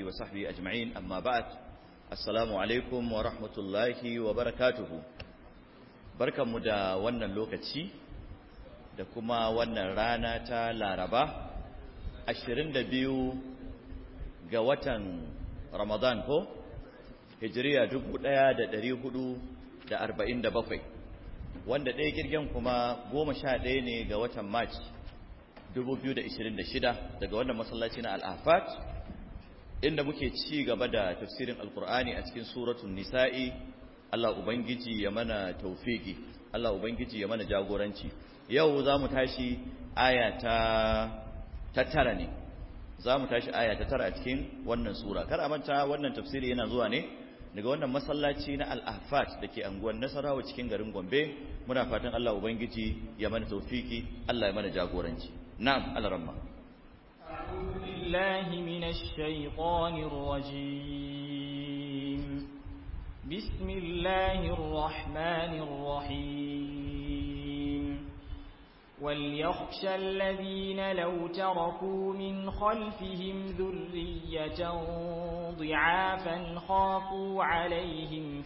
وصحبه أجمعين أما بعد السلام عليكم ورحمة الله وبركاته بركة مدى وانا اللوكتي da kuma wannan rana ta Laraba 22 ga watan Ramadan ko Hijriya 1447 wanda ɗaya kirgen kuma 11 ne ga watan March 2026 daga wannan masallaci na Al-Ahfat inda muke ci gaba da tafsirin Al-Qur'ani a cikin suratul Nisa'i. Allah ubangiji ya mana tawfiki, Allah ubangiji ya mana jagoranci. Yau za mu tashi aya ta tara ne, za mu tashi aya ta tara a cikin wannan sura. Kar a manta wannan tafsiri yana zuwa ne daga wannan masallaci na Al-Ahfat da ke anguwar Nasarawa cikin garin Gombe. Muna fatan Allah ubangiji ya mana tawfiki, Allah ya mana jagoranci. Na'am, al-ramma. A'udhu billahi minash shaitanir rajim. Bismillahir rahmanir rahim. وليخشى الذين لو تركوا من خلفهم ذرية ضعافا خافوا عليهم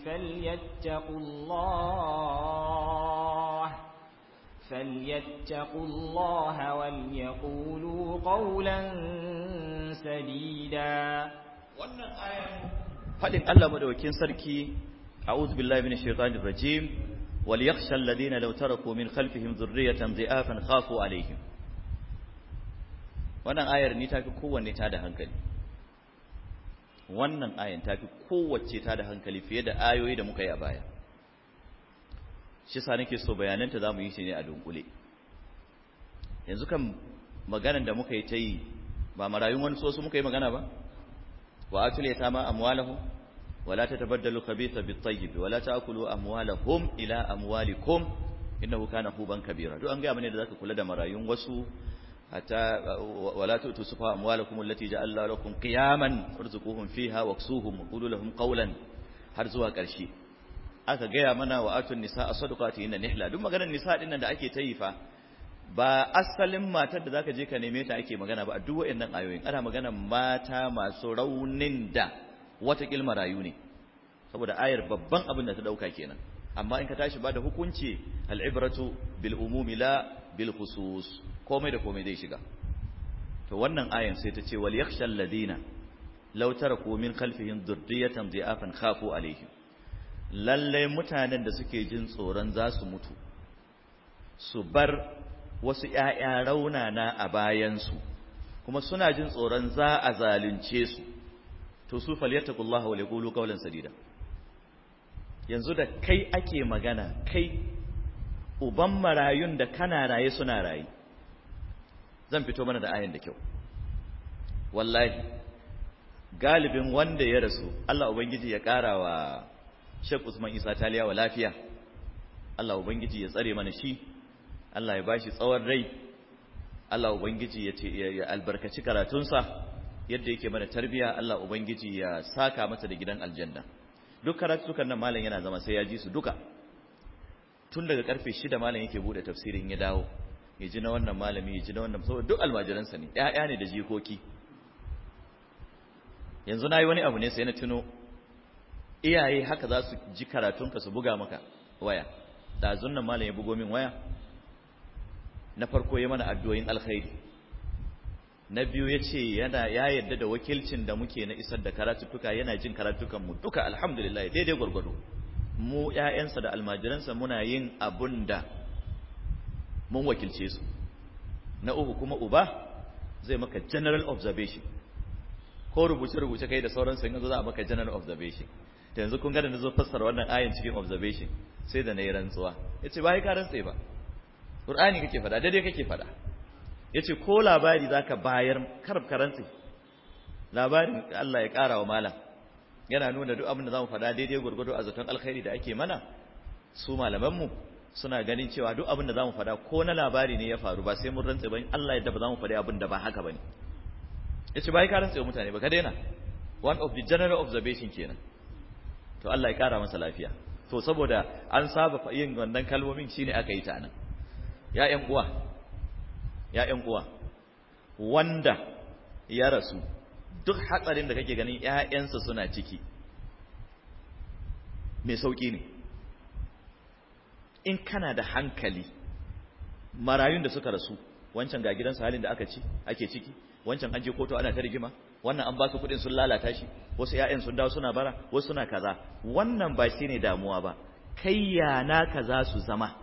فليتقوا الله وليقولوا قولا سديدا. wannan ayan fadin Allah madaukakin sarki a'udhu billahi minash shaitanir rajim وليخشى الذين لو تركوا من خلفهم ذرية ضعافا خافوا عليهم. wannan ayar ni tafi kowanne ta da hankali, wannan ayan tafi kowace ta da hankali fiye da ayoyi da muka yi a baya. Shi sa nake so bayananta zamu yi shi ne a dunkule. Yanzu kan maganar da muka yi ta yi ba marayun wani so su muka yi magana ba, wa atul yatama amwalahum ولا تتبدلوا الخبيث بالطيب ولا تأكلوا أموالهم إلى أموالكم إنه كان حوبا كبيرا. duk an ga mene da zaka kula da marayun wasu hatta wala tu'tu sufa amwalakum allati ja'ala lakum qiyaman warzuquhum fiha waksuhum wa qulu lahum qawlan har zuwa ƙarshe. Aka gaya mana wa atun nisaa sadaqatihinna nihla. duk maganar nisa din nan da ake tayi fa ba asalin matar da zaka je ka neme ta ake magana ba a duk wayannan ayoyin. Ana maganar mata masu raunin da wata marayu ne, saboda ayar babban abin da ta dauka kenan. Amma in ka tashi ba da hukunci al'ibratu bil umumi la bil khusus, komai da komai zai shiga. To wannan ayan sai ta ce wal yakhshal ladina law taraku min khalfihim dhurriyatan dhi'afan khafu alaihim. Lalle mutanen da suke jin tsoron za su mutu su bar wasu ƴaƴa raunana a bayansu kuma suna jin tsoron za a zalunce su, to su falyattaqullaha wa yaqulu qawlan sadida. Yanzu da kai ake magana, kai uban marayun da kana raye suna raye. Zan fito mana da ayan da kyau. Wallahi galibin wanda ya rasu, Allah ubangiji ya karawa Sheikh Usman Isa Taliyawa lafiya, Allah ubangiji ya tsare mana shi, Allah ya bashi tsawon rai, Allah ubangiji ya albarkaci karatunsa yadda yake mana tarbiya. Allah ubangiji ya saka masa da gidan aljanna. Duk karatukan nan malam yana zama sai ya ji su duka, tun daga karfe 6 malam yake bude tafsirin ya dawo, ya ji na wannan malami, ya ji na wannan, saboda duk almajiransa ne, ƴaƴa ne da jikoki. Yanzu nayi wani abu ne sai na tuno iyaye haka za su ji karatunka su buga maka waya. Da zunnan malam ya bugo min waya, na farko ya mana addu'o'in alkhairi, na biyu ya ce ya yarda da wakilcin da muke na isar da karatuttuka, yana jin karatukanmu duka alhamdulillah daidai gwargwado. Mu ƴaƴansa da almajiransa muna yin abun da mun wakilce su. Na uku kuma uba zai maka general observation, ko rubuce-rubuce kai da sauransu in zo za a maka general observation. Da yanzu kun ga da nazo fassara wannan ayin cikin observation sai da nayi rantsuwa. Yace ba kai ka rantse ba, Qur'ani kake fada, daidai kake fada. Yace ko labari zaka bayar karab karantsi, labarin Allah ya kara wa malam yana nuna duk abin da zamu fada daidai gurgudu a zaton alkhairi da ake mana. Su malaman mu suna ganin cewa duk abin da zamu fada ko na labari ne ya faru ba sai mun rantse ba, in Allah ya yarda ba zamu fada abin da ba haka bane. Yace bai ka rantse wa mutane ba, ka daina. One of the general observation kenan. To Allah ya kara masa lafiya. To saboda an saba yin wannan kalmomin shine aka yi ta nan. Ya ƴan uwa, wanda ya rasu duk hatsarin da kake ganin ƴaƴansa suna ciki mai sauki ne. In kana da hankali, marayun da suka rasu, wancan ga gidansa halin da ake ciki, wancan an je kotu ana ta rigima, wannan an ba su kuɗin sun lalata shi, wasu ƴaƴan sun dawo suna bara, wasu suna kaza. Wannan ba shine damuwa ba, kai ya naka za su zama.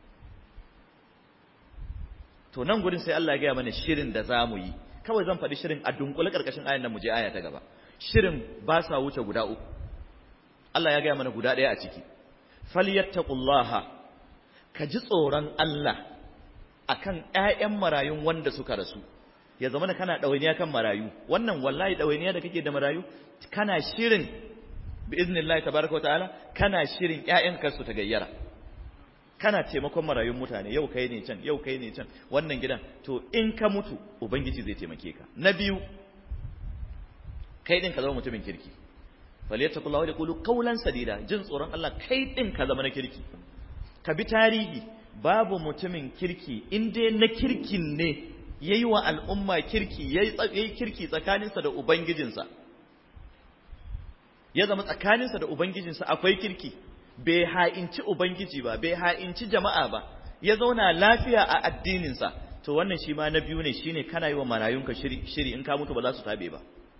To nan gurin sai Allah ya gaya mana shirin da za mu yi. Kawai zan faɗi shirin a dunkule ƙarƙashin ayan nan mu je aya ta gaba. Shirin ba sa wuce guda uku. Allah ya gaya mana guda ɗaya a ciki. Falyattaqullaha, ka ji tsoron Allah akan ƴaƴan marayun wanda suka rasu. Ya zama da kana ɗawainiya kan marayu. Wannan wallahi ɗawainiya da kake da marayu, kana shirin bi iznillahi tabaraka wa ta'ala, kana shirin ƴaƴanka su ta gayyara. Kana taimakon marayun mutane, yau kai ne can, yau kai ne can, wannan gidan. To in ka mutu, Ubangiji zai taimake ka. Na biyu, kai din ka zama mutumin kirki. Falyattaqullaha wa yaqulu qawlan sadida, jin tsoron Allah, kai din ka zama na kirki. Ka bi tarihi, babu mutumin kirki in dai na kirkin ne yayi wa al'umma kirki, yayi kirki tsakaninsa da ubangijinsa. Ya zama tsakaninsa da ubangijinsa akwai kirki. Bai ha'inci Ubangiji ba, bai ha'inci jama'a ba, ya zauna lafiya a addininsa, to wannan shi ma na biyu ne, shi ne kana yi wa marayunka shiri in ka mutu ba za su tabe ba.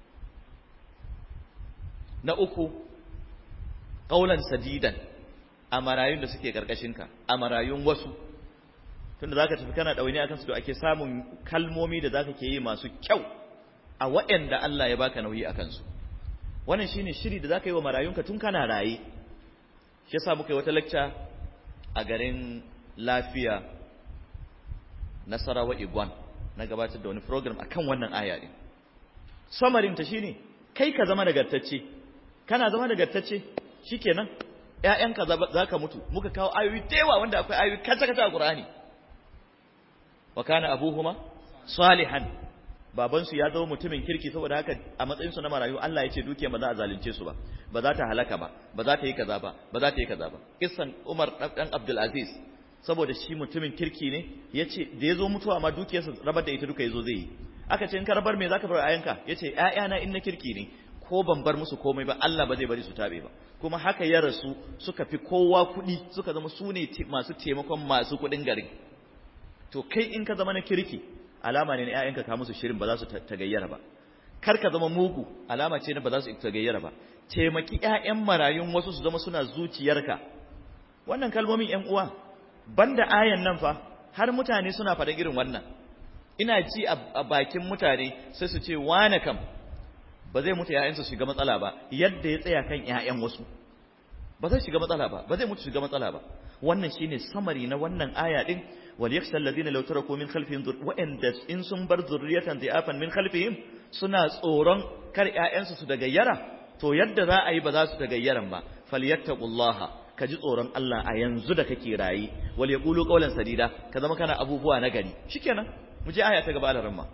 Na uku, ƙaulan sadidan a marayun da suke ƙarƙashinka, a marayun wasu, tunda za ka tafi kana ɗauni a kansu da ake samun kalmomi da za ka ke yi masu kyau a waɗanda Allah ya baka nauyi a kansu. Wannan shi ne shiri da za ka yi wa marayunka tun kana raye. Shi yasa muka yi wata lecture a garin Lafiya Nasarawa Igwan, na gabatar da wani program akan wannan aya din. Samarin ta shine kai ka zama nagartacce, kana zama nagartacce shikenan ƴaƴanka zaka mutu. Muka kawo ayoyi dewa wanda akwai ayoyi kaca a Qur'ani. Wa kana abuhuma salihan, babansu ya zama mutumin kirki, saboda haka a matsayinsu na marayu Allah ya ce dukiya ba za a zalunce su ba, ba za ta halaka ba, ba za ta yi kaza ba, ba za ta yi kaza ba. Kissan Umar dan Abdul Aziz, saboda shi mutumin kirki ne, yace da yazo mutuwa ma dukiyarsa rabar da ita duka yazo zai yi. Aka ce in ka rabar me zaka bar ayanka? Yace ƴaƴana in na kirki ne, ko ban bar musu komai ba Allah ba zai bari su tabe ba. Kuma haka ya rasu, suka fi kowa kuɗi, suka zama su ne masu taimakon masu kuɗin garin. To kai in ka zama na kirki, alama ne na ƴaƴanka ka musu shirin ba za su tagayyara ba. Kar ka zama mugu, alama ce na ba za su tagayyara ba. Taimaki ƴaƴan marayun wasu su zama suna zuciyarka. Wannan kalmomin ƴan uwa, banda ayan nan fa, har mutane suna faɗa irin wannan. Ina ji a bakin mutane sai su ce wane kam ba zai mutu ƴaƴansa shiga matsala ba, yadda ya tsaya kan ƴaƴan wasu. Ba zai shiga matsala ba, ba zai mutu shiga matsala ba. Wannan shine samari na wannan aya din. وليخشى الذين لو تركوا من خلفهم وإن إن sun bar zurriyatan dha'afan min khalfihim, suna tsoron kar ƴaƴansu su dagayyara, to yadda za a yi ba za su dagayyaran ba. Falyattaqullaha, ka ji tsoron Allah a yanzu da kake rayi. Wal yaqulu qawlan sadida, ka zama kana abubuwa na gari. Shikenan mu je aya ta gaba da ramma.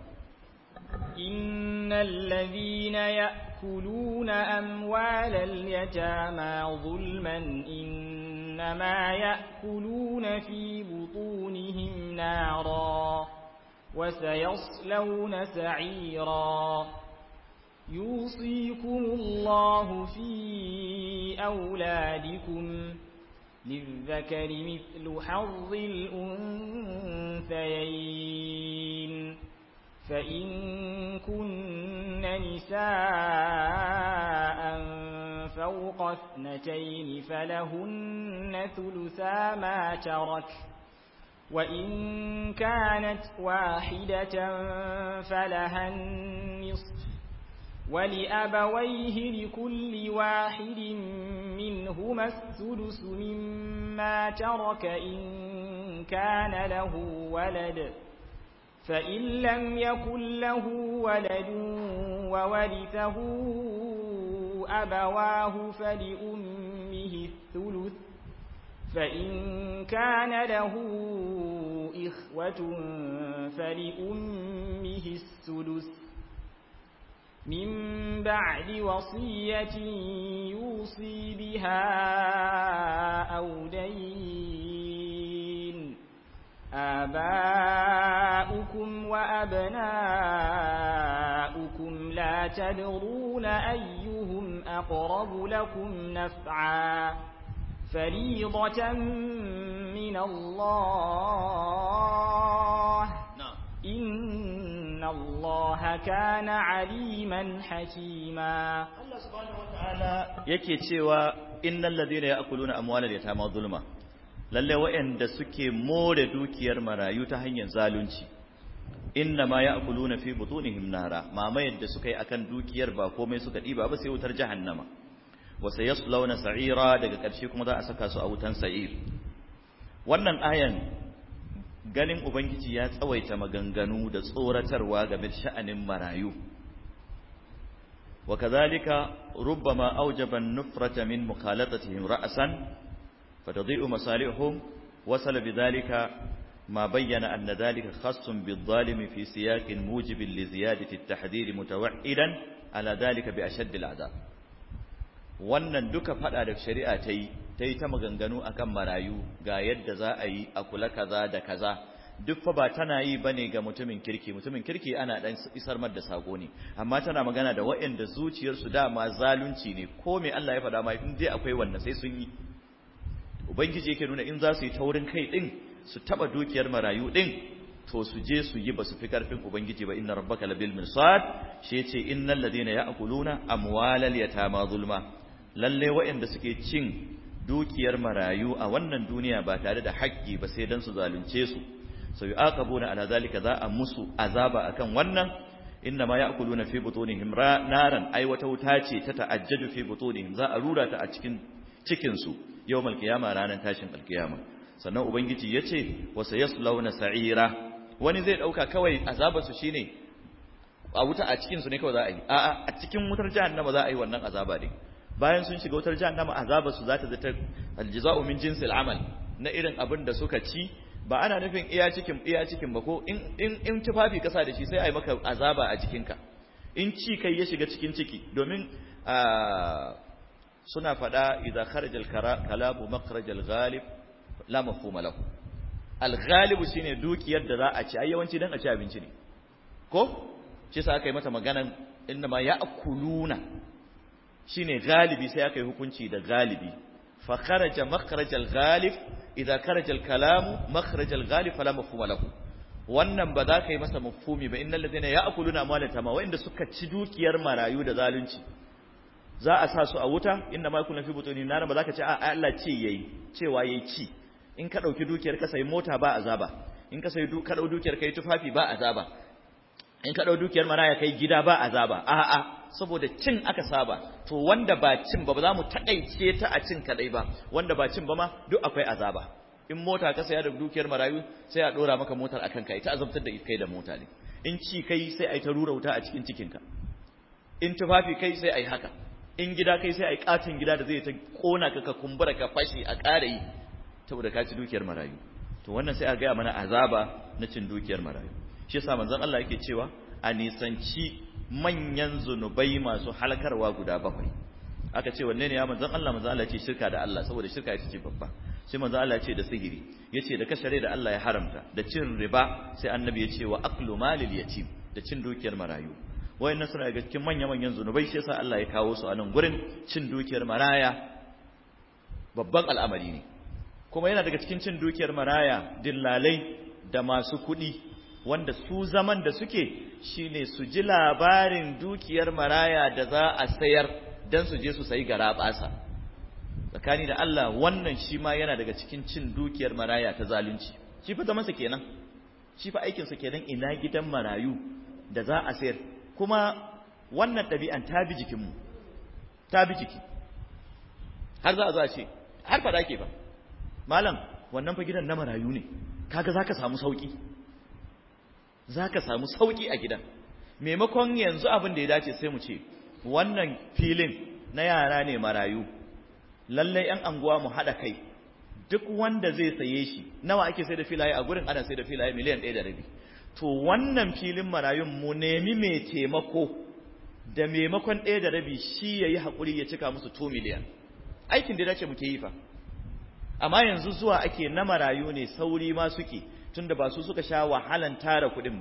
innal ladhina ya'kuluna amwalal yatama zulman إنما يأكلون في بطونهم نارا وسيصلون سعيرا يوصيكم الله في أولادكم للذكر مثل حظ الأنثيين فإن كن نساء فوق 2 فلهن ثلثا ما ترك وإن كانت واحدة فلها النصف ولأبويه لكل واحد منهما السدس مما ترك إن كان له ولد فإن لم يكن له ولد وورثه أبواه فلأمه الثلث فإن كان له إخوة فلأمه السدس من بعد وصية يوصي بها أو دين آباؤكم وأبناؤكم لا ولا تدرون أيهم أقرب لكم نفعا فريضة من الله إن الله كان عليما حكيما. الله سبحانه وتعالى yake cewa innal ladina ya'kuluna amwalal yatama zulma, lalle wa'anda suke more dukiyar marayu ta hanyar zalunci, inna ma ya'kuluna fi butunihim nara, mamayar da suka yi akan dukiyar ba komai suka diba ba sai wutar jahannama, wa sayaslawna sa'ira, daga ƙarshe kuma za a saka su a wutan sa'ir. Wannan ayan ganin ubangiji ya tsawaita maganganu da tsoratarwa game da sha'anin marayu. وكذلك ربما أوجب النفرة من مخالطتهم رأسا فتضيء مصالحهم، وصل بذلك ما بين أن ذلك خاص بالظالم في سياق موجب لزيادة التحذير متوعدا على ذلك بأشد العذاب. wannan duka fada da shari'a ta yi ta maganganu akan marayu, ga yadda za a yi a kula kaza da kaza, duk fa ba tana yi bane ga mutumin kirki ana dan isar mar da sako ne, amma tana magana da waɗanda zuciyarsu dama zalunci ne, ko me Allah ya faɗa ma in dai akwai wannan sai sun yi. Ubangiji yake nuna in za su yi taurin kai din su taba dukiyar marayu din, to su je su yi, ba su fi karfin ubangiji ba. Inna rabbaka labil mirsad, shi yace innal ladina ya'kuluna amwalal yatama zulma, lalle waɗanda suke cin dukiyar marayu a wannan duniya ba tare da haƙƙi ba sai dan su zalunce su, sayu'aqabuna ala zalika, za a musu azaba akan wannan. inna ma ya'kuluna fi butunihim naran, ai wata wuta ce ta ta'ajjaju fi butunihim, za a rura ta a cikin su yawmal qiyama, ranar tashin alqiyama. Sannan ubangiji yace wa sayaslawna sa'ira, wani zai dauka kawai azabar su shine a wuta a cikin su ne kawai za a yi, a'a a cikin wutar jahannama za a yi wannan azaba din. Bayan sun shiga wutar jahannama azabar su za ta zata aljaza'u min jinsil amal, na irin abin da suka ci. Ba ana nufin iya cikin ba, ko in tufafi kasa da shi sai ai maka azaba a jikinka, in ci kai ya shiga cikin ciki. Domin suna fada idza kharaja al-kalamu makhraj al-ghalib la mafhuma lahu. Al-ghalib shine dukiyar da za a ci, ai yawanci dan a ci abinci ne, ko shi sa aka yi mata maganan inna ma ya'kuluna shine galibi, sai aka yi hukunci da galibi. fa kharaja makhraj al-ghalib idza kharaja al-kalamu makhraj al-ghalib fala mafhuma lahu. wannan ba za ka yi masa mafhumi ba. innal ladina ya'kuluna amwal yatama, wa'inda suka ci dukiyar marayu da zalunci za a sa su a wuta. inna ma yakunu fi butuni nar, ba za ka ce a Allah ce yayi, cewa yayi ci. in ka dauki dukiyar ka sai mota ba azaba, in ka sai ka dau dukiyar kai tufafi ba azaba, in ka dau dukiyar maraya kai gida ba azaba. a'a saboda cin aka saba. to wanda ba cin ba za mu takaice ta a cin kadai ba, wanda ba cin ba ma duk akwai azaba. in mota ka saya da dukiyar marayu sai a dora maka motar akan kai, ta azabtar da kai da mota ne. in ci kai sai ai ta rura wuta a cikin cikinka, in tufafi kai sai ai haka, in gida kai sai ai katin gida da zai ta kona ka kumbura ka fashi a ƙara yi saboda ka ci dukiyar marayu. to wannan sai a ga mana azaba na cin dukiyar marayu. shi yasa manzon Allah yake cewa a nisanci manyan zunubai masu halkarwa guda 7. aka ce wanne ne ya manzon Allah? manzon Allah ya ce shirka da Allah, saboda shirka ita ce babba. sai manzon Allah ya ce da sihiri, yace da kashare da Allah ya haramta, da cin riba, sai annabi ya ce wa aklu malil yatim, da cin dukiyar marayu. wayannan suna daga cikin manyan zunubai. shi yasa Allah ya kawo su a nan gurin. cin dukiyar maraya babban al'amari ne, kuma yana daga cikin cin dukiyar maraya dillalai da masu kuɗi, wanda su zaman da suke shine su ji labarin dukiyar maraya da za a sayar dan su je su sayi garaɓasa. tsakani da Allah wannan shi ma yana daga cikin cin dukiyar maraya ta zalunci. shi fa zamansa kenan, shi fa aikinsa kenan, ina gidan marayu da za a sayar. kuma wannan ɗabi'an ta bi jikinmu, ta bi jiki, har za a zo a ce, har faɗa ke ba, malam wannan fa gidan na marayu ne, kaga za ka samu sauƙi, za ka samu sauƙi a gidan. maimakon yanzu abin da ya dace sai mu ce wannan filin na yara ne marayu, lallai 'yan anguwa mu haɗa kai, duk wanda zai saye shi, nawa ake sai da filaye a gurin? ana sai da filaye miliyan 1.5. to wannan filin marayun mu nemi mai taimako da maimakon 1.5 shi yayi hakuri ya cika musu 2 miliyan. aikin da dace muke yi fa. amma yanzu zuwa ake na marayu ne, sauri ma suke, tunda ba su suka sha wahalan tara kuɗin ba,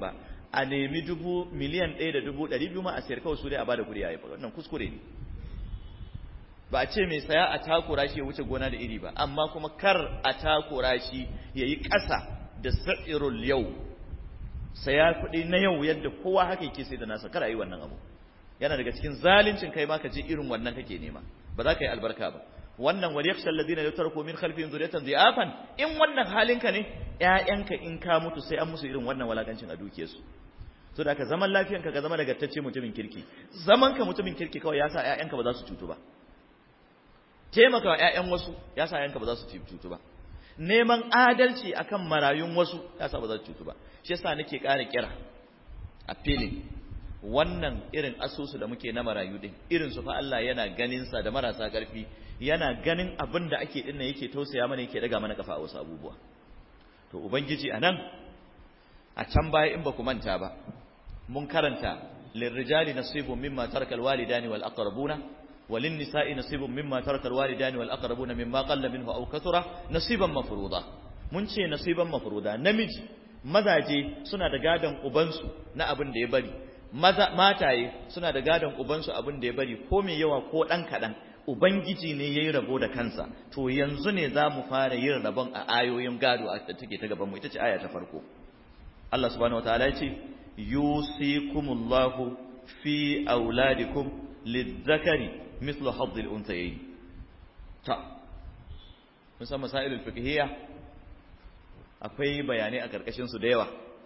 a nemi miliyan 1.200,000 ma a sayar kawai su dai a bada kuɗi a yi wannan kuskure ne. Ba a ce mai saya a takura shi ya wuce gona da iri ba, amma kuma kar a takura shi ya yi ƙasa da sa'irul yau, saya kuɗi na yau yadda kowa haka yake sai da nasa, kar a yi wannan abu. Yana daga cikin zalincin kai ma ka je irin wannan kake nema, ba za ka yi albarka ba. Wannan wal yakhsha alladhina yutraku min khalfihim dhurriyatan dhi'afan, in wannan halinka ne ƴaƴanka in ka mutu sai an musu irin wannan walakancin a dukiyarsu. So da ka zaman lafiyanka ka zama nagartacce mutumin kirki, zaman ka mutumin kirki kawai ya sa ƴaƴanka ba za su cutu ba. Taimaka wa ƴaƴan wasu ya sa ƴaƴanka ba za su cutu ba. Neman adalci akan marayun wasu ya sa ba za su cutu ba. Shi yasa nake ƙara kira a filin wannan irin asusu da muke na marayu din, irin su fa Allah yana ganin sa da marasa ƙarfi, yana ganin abin da ake dinnan yake tausaya mana, yake daga mana kafa a wasu abubuwa. To ubangiji anan a can baya in ba ku manta ba mun karanta lirrijali nasibun mimma taraka alwalidani wal aqrabuna walin nisa'i nasibun mimma taraka alwalidani wal aqrabuna mimma qalla minhu aw kathura nasiban mafruḍa. Mun ce nasiban mafruḍa, namiji mazaje suna da gadan ubansu na abin da ya bari, mataye suna da gadan ubansu abin da ya bari, ko mai yawa ko dan kadan ubangiji ne yayi rabo da kansa. To yanzu ne zamu fara yin rabon a ayoyin gado da take ta gaban mu, ita ce aya ta farko. Allah subhanahu wataala ya ce yusikumullahu fi auladikum lidzakari mithlu haddil unthayayn. ta musamman masailul fiqhiyya akwai bayanai a karkashin su da yawa,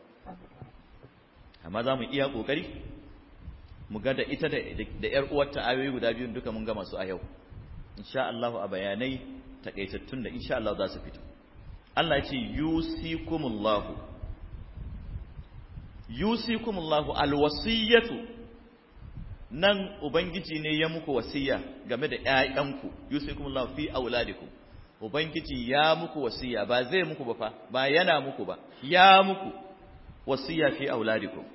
amma zamu iya kokari mu ga da ita da yar uwarta ayoyi guda biyun duka mun gama su a yau insha Allah, a bayanai takaitattun da insha Allah za su fito. Allah ya ce yusikumullahu alwasiyatu, nan ubangiji ne ya muku wasiya game da ƴaƴanku. Yusikumullahu fi auladikum, ubangiji ya muku wasiya, ba zai muku ba fa, ba yana muku ba, ya muku wasiya fi auladikum.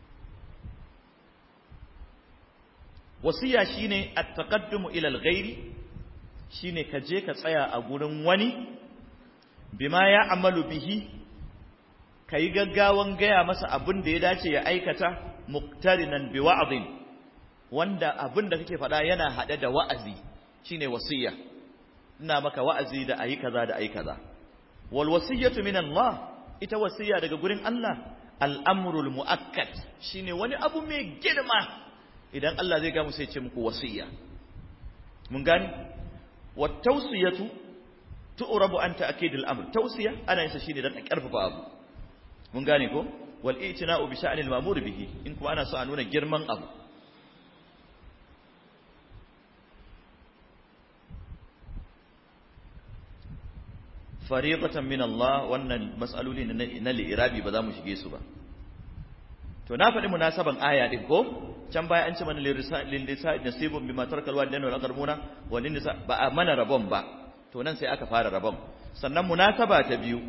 Wasiya shine at-taqaddumu ila al-ghairi, shine ka je ka tsaya a gurin wani bima ya amalu bihi, kai gaggawan gaya masa abin da ya dace ya aikata, muqtarinan bi wa'dhin, wanda abin da kake faɗa yana hade da wa'azi, shine wasiya. Ina maka wa'azi da ayi kaza da ayi kaza. Wal wasiyatu min Allah, ita wasiya daga gurin Allah, al-amrul muakkad, shine wani abu mai girma. Idan Allah zai ga mu sai ce muku wasiya. Mun gani? Wat tawsiyatu tu'rabu an ta'kid al-amr. Tawsiya ana yin sa shine dan a karfafa abu. Mun gane ko? Wal i'tina'u bi sha'ni al-ma'mur bihi, in kuma ana so a nuna girman abu. Fariidatan min Allah, wannan mas'aloli na li'irabi ba za mu shige su ba. To na faɗi munasaban aya din ko? Can baya an ce mana lin-nisa nasibun bima tarakal walidayni wal aqrabuna wal nisa, ba a mana rabon ba. To nan sai aka fara rabon. Sannan munasaba ta biyu,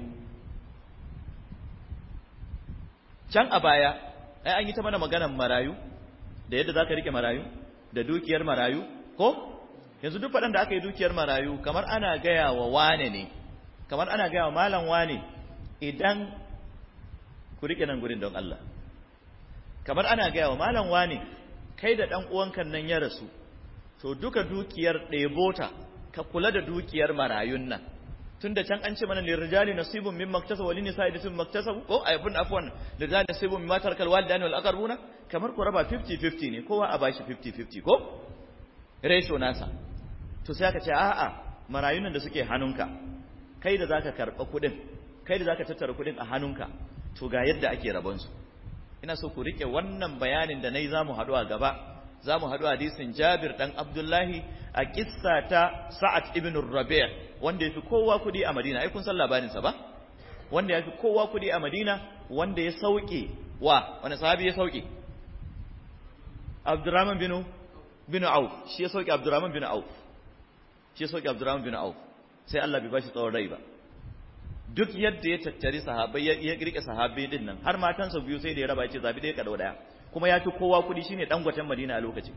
can a baya ai an yi ta mana maganan marayu da yadda zaka rike marayu da dukiyar marayu ko? Yanzu duk faɗan da aka yi dukiyar marayu kamar ana gaya wa wane ne, kamar ana gaya wa malam wane, idan ku rike nan gurin don Allah, kamar ana gaya wa malam wane, kai da ɗan uwankan nan ya rasu, to duka dukiyar ɗebota ka kula da dukiyar marayun nan. Tunda can an ce mana lirrijali nasibun mimma iktasabu wa linnisa'i nasibun mimma iktasabu, ko ayabun afwan lirrijali nasibun mimma tarakal walidani wal aqrabuna, kamar ku raba 50-50 ne, kowa a bashi 50-50 ko ratio nasa. To sai aka ce a'a, marayun nan da suke hannunka, kai da zaka karba kuɗin, kai da zaka tattara kuɗin a hannunka, to ga yadda ake rabon su. Ina so ku rike wannan bayanin da nayi, zamu haɗu a gaba, zamu haɗu hadisin Jabir dan Abdullahi a kissa ta Sa'ad ibn Rabi', wanda yafi kowa kudi a Madina. Ai kun san labarin sa ba? Wanda yafi kowa kudi a Madina, wanda ya sauke wani sahabi ya sauke? Abdurrahman bin Auf, shi ya sauke Abdurrahman bin Auf. Shi ya sauke Abdurrahman bin Auf. Sai Allah bai bashi tsawon rai ba. Duk yadda ya tattari sahabbai, ya rike sahabbai din nan, har matansa biyu sai da ya raba, ya ce zabi dai ka dau daya. Kuma ya fi kowa kudi, shine dangwatan Madina a lokacin.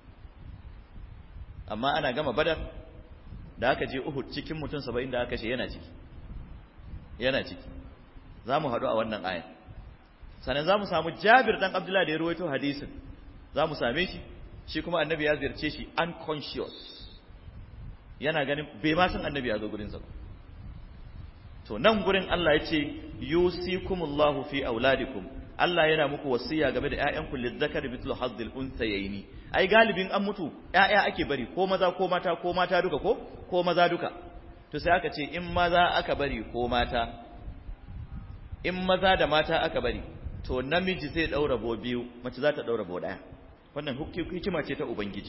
Amma ana gama Badar, da aka je Uhud, cikin mutum 70 da aka kashe yana ciki. Za mu haɗu a wannan aya. sannan zamu samu Jabir dan Abdullah da ya rawaito hadisin zamu same shi kuma annabi ya ziyarce shi unconscious yana ganin bai ma san annabi ya zo gurin sa ba to nan gurin Allah ya ce yusikumullahu fi auladikum Allah yana muku wasiya game da ƴaƴanku lidzakari mithlu hazzil unsayni ai galibin an mutu ƴaƴa ake bari ko maza ko mata ko mata duka ko maza duka to sai aka ce in maza aka bari ko mata in maza da mata aka bari to namiji zai daura bo biyu mace za ta daura bo daya wannan hikima ce ta ubangiji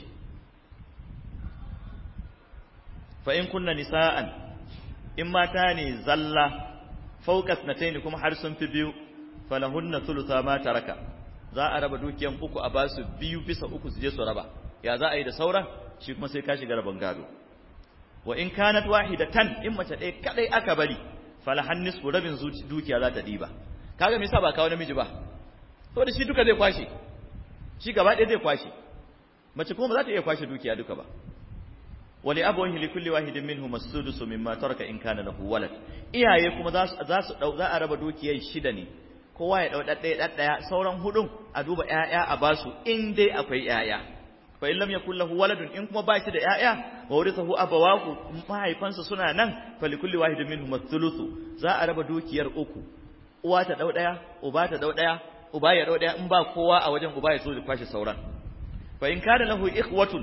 fa in kunna nisaan in mata ne zalla fawqas natayn kuma har sun fi biyu falahunna thulutha ma taraka za a raba dukiyan uku a basu 2/3 su je su raba ya za a yi da sauran shi kuma sai ka shiga raban gado wa in kanat wahidatan in mace ɗaya kadai aka bari falahan nisfu rabin dukiya za ta diba kaga me yasa ba kawo namiji ba saboda shi duka zai kwashe shi gaba ɗaya zai kwashe mace kuma ba za ta iya kwashe dukiya duka ba wali abawaihi likulli wahidin minhum as-sudusu mimma taraka in kana lahu walad iyaye kuma za a raba dukiyar 6 ne kowa ya dau daddaya sauran hudun a duba ƴaƴa a basu in dai akwai ƴaƴa fa in lam yakul lahu waladun in kuma ba shi da ƴaƴa wa warithahu abawahu mahaifansa suna nan fa likulli wahidin minhum ath-thuluthu za a raba dukiyar 3 uwa ta dau daya uba ta dau daya uba ya dau daya in ba kowa a wajen uba ya so ya kwashi sauran fa in kana lahu ikhwatun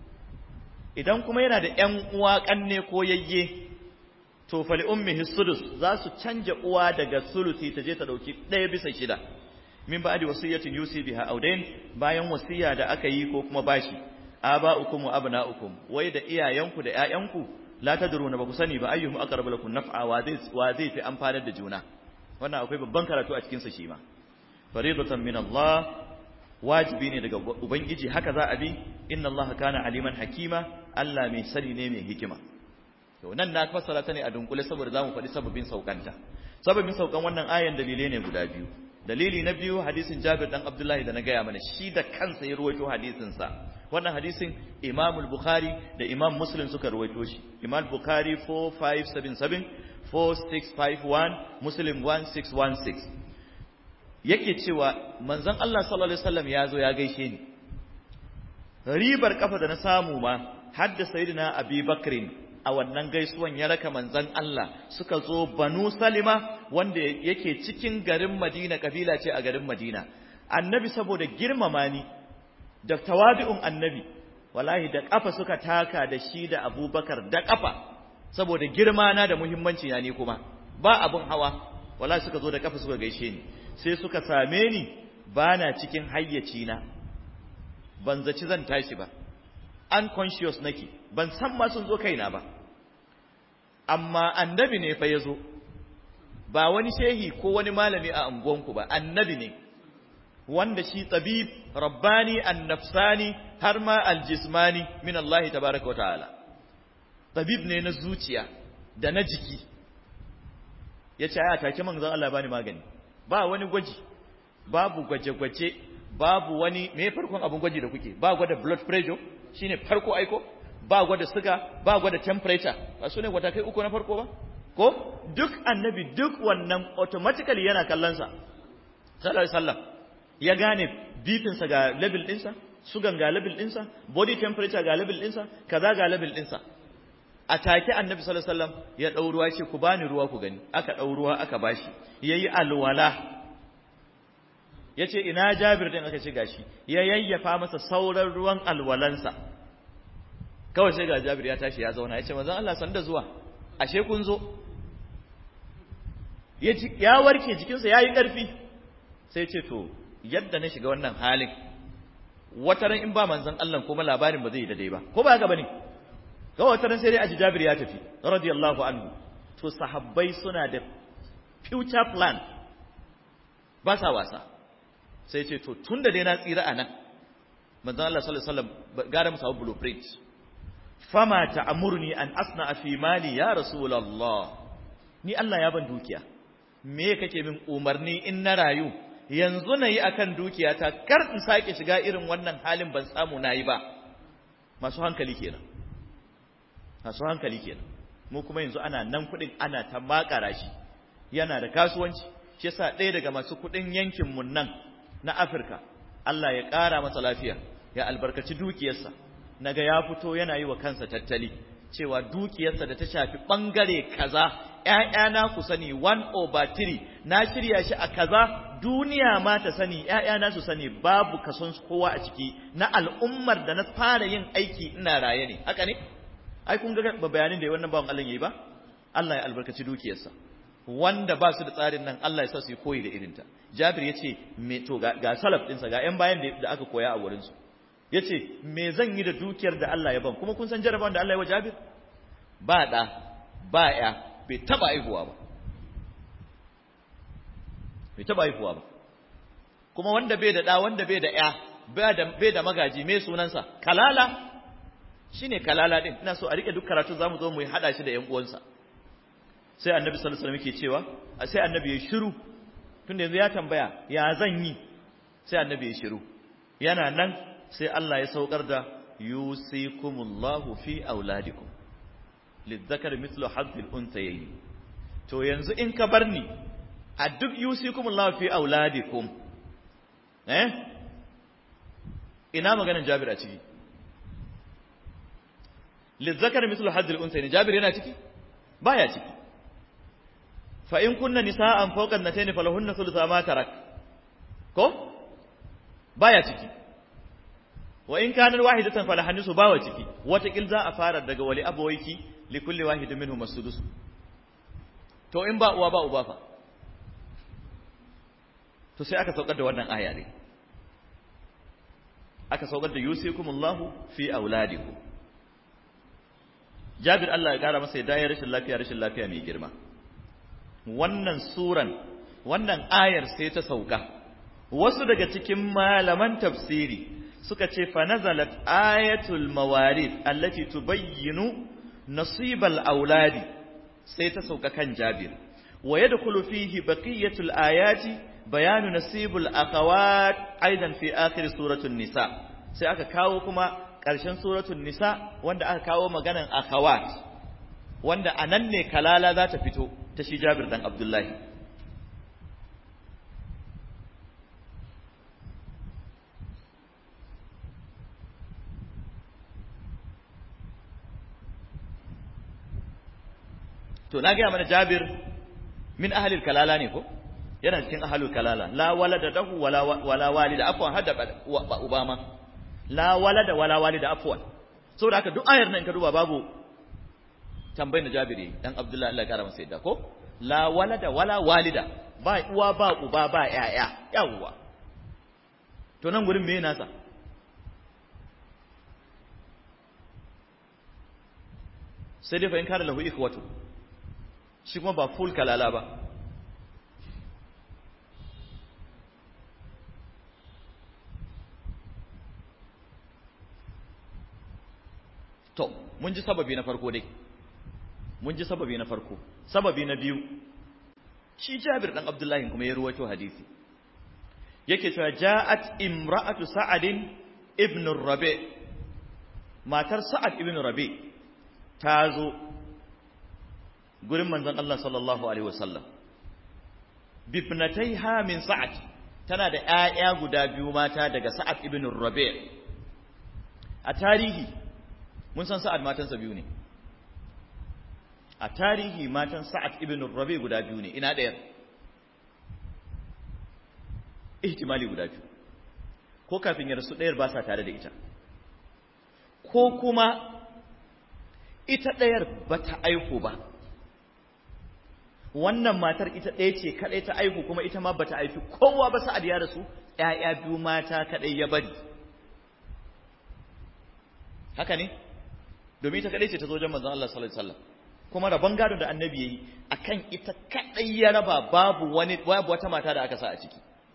idan kuma yana da ƴan uwa kanne ko yayye to fali ummihi sudus za su canja uwa daga sulusi ta je ta dauki 1/6 min ba'di wasiyatin yusi biha audain bayan wasiya da aka yi ko kuma bashi aba'ukum wa abna'ukum wai da iyayenku da ƴaƴanku la tadruna ba ku sani ba ayyuhum aqrabu lakum naf'a wa zai fi amfanar da juna wannan akwai babban karatu a cikin sa shi ma faridatan min Allah wajibi ne daga ubangiji haka za a bi inna Allah kana aliman hakima Allah mai sani ne mai hikima to nan na fassara ta ne a dunkule saboda zamu faɗi sababin saukanta sababin saukan wannan ayan dalilai ne guda biyu dalili na biyu hadisin Jabir dan Abdullahi da na gaya mana shi da kansa ya ruwaito hadisin sa wannan hadisin Imam al-Bukhari da Imam Muslim suka ruwaito shi Imam Bukhari 4577 4651 Muslim 1616 yake cewa manzon Allah sallallahu alaihi wasallam ya zo ya gaishe ni ribar kafa da na samu ma hadda sayyidina Abi Bakrin a wannan gaisuwan ya raka manzon Allah suka zo Banu Salima wanda yake cikin garin Madina kabila ce a garin Madina annabi saboda girmama ni da tawabi'un annabi wallahi da kafa suka taka da shi da Abubakar da kafa saboda girma na da muhimmanci na ni kuma ba abun hawa wallahi suka zo da kafa suka gaishe ni sai suka same ni bana cikin hayyaci na ban zaci zan tashi ba unconscious nake ban san ma sun zo kaina ba amma annabi ne fa yazo ba wani shehi ko wani malami a angonku ba annabi ne wanda shi tabib rabbani an-nafsani har ma al-jismani min Allah tabaaraka wa ta'ala tabib ne na zuciya da na jiki yace aya take manzon Allah bani magani ba wani gwaji babu gwaje-gwaje babu wani me farkon abun gwaji da kuke ba gwada blood pressure shine farko aiko ba gwada suga ba gwada temperature ba su ne gwada kai uku na farko ba ko duk annabi duk wannan automatically yana kallon sa sallallahu alaihi wasallam ya gane bipin sa ga level din sa sugan ga level din sa body temperature ga level din sa kaza ga level din sa a take annabi sallallahu alaihi wasallam ya dau ruwa ce ku bani ruwa ku gani aka dau ruwa aka bashi yayi alwala yace ina Jabir din aka ce gashi ya yayyafa masa sauran ruwan alwalansa kawai sai ga Jabir ya tashi ya zauna yace manzon Allah san da zuwa ashe kun zo ya warke jikinsa yayi karfi sai ce to yadda na shiga wannan halin wataran in ba manzon Allah kuma labarin ba zai yi daidai ba ko ba haka bane kawai wataran sai dai aji Jabir ya tafi radiyallahu anhu to sahabbai suna da future plan ba sa wasa sai ce to tunda dai na tsira anan manzon Allah sallallahu alaihi wasallam gara musa blueprint fama ta'murni an asna fi mali ya rasulullah ni Allah ya ban dukiya me kake min umarni in na rayu yanzu nayi akan dukiyata kar in sake shiga irin wannan halin ban samu nayi ba masu hankali kenan mu kuma yanzu ana nan kudin ana ta makara shi yana da kasuwanci shi yasa ɗaya daga masu kuɗin yankin mu nan na Afirka Allah ya ƙara masa lafiya ya albarkaci dukiyarsa naga ya fito yana yi wa kansa tattali cewa dukiyarsa da ta shafi bangare kaza ƴaƴana ku sani 1/3 na shirya shi a kaza duniya ma ta sani ƴaƴana su sani babu kason kowa a ciki na al'ummar da na fara yin aiki ina raye ne haka ne ai kun ga bayanin da wannan bawan Allah yayi ba Allah ya albarkaci dukiyarsa wanda ba su da tsarin nan Allah ya sa su yi koyi da irinta Jabir yace me to ga salaf ɗinsa ga ƴan bayan da aka koya a wurin su yace me zan yi da dukiyar da Allah ya ban kuma kun san jarabawan da Allah ya wa Jabir ba da ba ya bai taba aihuwa ba kuma wanda bai da da wanda bai da ya bai da magaji me sunansa kalala shine kalala din ina so a rike duk karatu zamu zo mu hada shi da ƴan uwansa sai annabi sallallahu alaihi wasallam yake cewa sai annabi ya shiru tunda yanzu ya tambaya ya zan yi sai annabi ya shiru yana nan sai Allah ya saukar da yusikumullahu fi auladikum lidzakar mithlu hazzil unthayayn to yanzu in ka barni a duk yusikumullahu fi auladikum ina maganar Jabir a ciki lidzakar mithlu hazzil unthayayn Jabir yana ciki baya ciki fa in kunna nisaan fawqa an-natayn falahunna thuluthu ma tarak ko baya ciki wa in kana wahidatan falahanisu bawa ciki wata kil za a fara daga wali abawayki li kulli wahidin minhum as-sudus to in ba uwa ba uba fa to sai aka saukar da wannan aya ne aka saukar da yusikumullahu fi auladikum Jabir Allah ya kara masa ya dai rashin lafiya mai girma wannan suran wannan ayar sai ta sauka wasu daga cikin malaman tafsiri suka ce fa nazalat ayatul mawarid allati tubayyinu nasibal auladi sai ta sauka kan Jabir wa yadkhulu fihi baqiyatul ayati bayanu nasibul akhawat aidan fi akhir suratul nisa sai aka kawo kuma ƙarshen suratul nisa wanda aka kawo maganan akhawat wanda anan ne kalala za ta fito ta shi Jabir dan Abdullahi to na ga mana Jabir min ahlil kalala ne ko yana cikin ahlul kalala la walada lahu wala walida afwan hadda ubama la walada wala walida afwan saboda haka duk ayar nan ka duba babu tambayin da Jabiri dan Abdullahi Allah ya kara masa yadda ko la walada wala walida ba uwa ba uba ba yaya yawwa to nan gurin me nasa sai dai fa in kada lahu ikhwatu shi kuma ba full kalala ba to mun ji sababi na farko dai sababi na biyu shi Jabir dan Abdullahi kuma ya ruwaito hadisi yake cewa ja'at imra'atu Sa'ad ibn Rabi matar Sa'ad ibn Rabi ta zo gurin manzon Allah sallallahu alaihi wasallam bibnataiha min Sa'ad tana da ƴaƴa guda biyu mata daga Sa'ad ibn Rabi a tarihi mun san Sa'ad matansa biyu ne a tarihi matan Sa'ad ibn Rabi guda biyu ne ina ɗayar ihtimali guda biyu ko kafin ya rasu ɗayar ba sa tare da ita ko kuma ita ɗayar ba ta aihu ba wannan matar ita ɗaya ce kaɗai ta aihu kuma ita ma ba ta aifi kowa ba Sa'ad ya rasu ƴaƴa biyu mata kaɗai ya bari haka ne domin ita kadai ce ta zo wajen manzon Allah sallallahu alaihi wasallam kuma rabon gado da annabi yayi akan ita kadai ya raba babu wata mata da aka sa a ciki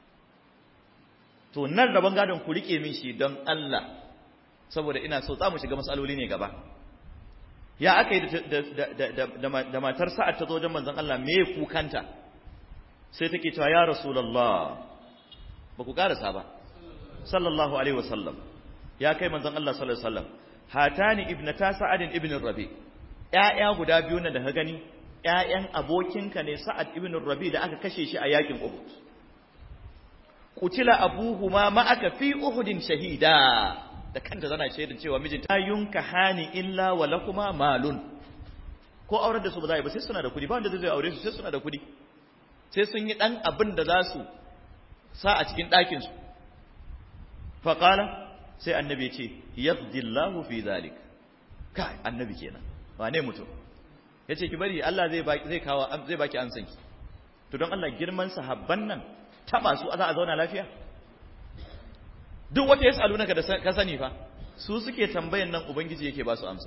to nan rabon gadon ku rike min shi don Allah saboda ina so za mu shiga masaloli ne gaba ya aka yi da matar Sa'ad ta zo wajen manzon Allah me kukanta sai take cewa ya rasulullah ba ku karasa ba sallallahu alaihi wasallam ya kai manzon Allah sallallahu alaihi wasallam hatani ibnata Sa'ad ibn Rabi ƴaƴa guda biyu nan da ka gani ƴaƴan abokinka ne Sa'ad ibn Rabi da aka kashe shi a yakin Uhud qutila abuhuma ma'aka fi Uhudin shahida da kanta zana shaidin cewa mijinta yunka hani illa wa lakuma malun ko auren da su ba za a yi ba sai suna da kudi ba wanda zai aure su sai suna da kudi sai sun yi dan abin da za su sa a cikin ɗakin su fa qala sai annabi ya ce yaqdillahu fi zalik kai annabi kenan wane mutum yace ki bari Allah zai baki amsan ki to don Allah girman sahabban nan taba su za a zauna lafiya duk wata yasalunaka da ka sani fa su suke tambayan nan ubangiji yake ba su amsa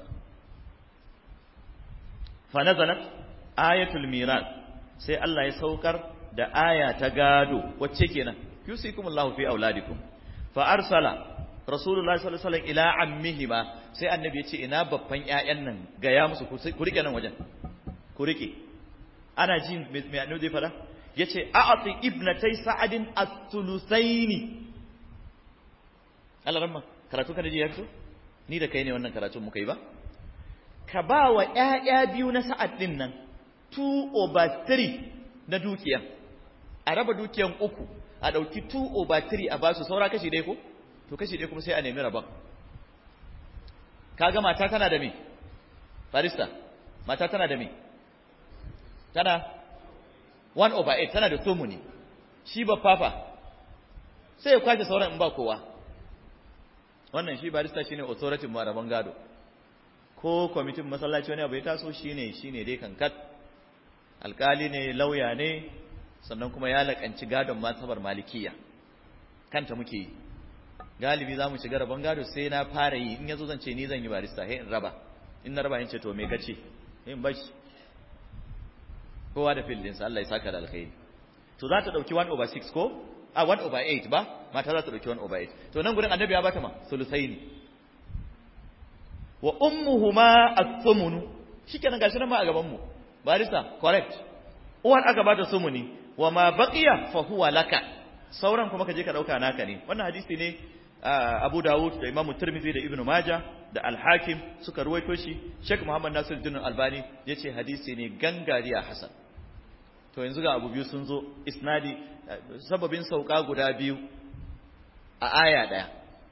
fa nazalat ayatul miras sai Allah ya saukar da aya ta gado wacce kenan yusikumullahu fi auladikum fa arsala rasulullahi sallallahu alaihi wasallam ila ammihima sai annabi ya ce ina babban ƴaƴan nan ga ya musu ku rike nan wajen ku rike ana ji me annabi zai fada yace a'ati ibnatai sa'adin as-sulusaini Allah ramma karatu kana ji ya fito ni da kai ne wannan karatun muka yi ba ka ba wa ƴaƴa biyu na sa'ad din nan 2/3 na dukiyan a raba dukiyan uku a dauki 2/3 a basu saura kashi dai ko to kashi dai kuma sai a nemi rabon kaga mata tana da me barista mata tana da me tana 1/8 tana da tumuni shi ba fafa sai ya kwace sauran in ba kowa wannan shi barista shine authority ma rabon gado ko kwamitin masallaci wani abu ya taso shine dai kankat alkali ne lauya ne sannan kuma ya lakanci gadon masabar malikiya kanta muke yi galibi za mu shiga rabon gado sai na fara yi in yazo zan ce ni zan yi barista sai in raba in na raba in ce to me kace in bashi kowa da fillin sa Allah ya saka da alkhairi to za ta dauki 1/6 ko a 1/8 ba mata za ta dauki 1/8 to nan gurin annabi ya bata ma sulusaini wa ummuhuma as-sumun shikenan gashi nan ma a gaban mu barista correct uwan aka bata sumuni wa ma baqiya fa huwa laka sauran kuma kaje ka dauka naka ne wannan hadisi ne Abu Dawud da Imam Tirmidhi da Ibn Majah da Al-Hakim suka ruwaito shi Sheikh Muhammad Nasiruddin Albani yace hadisi ne gangariya hasan to yanzu ga abu biyu sun zo isnadi sababin sauka guda biyu a aya daya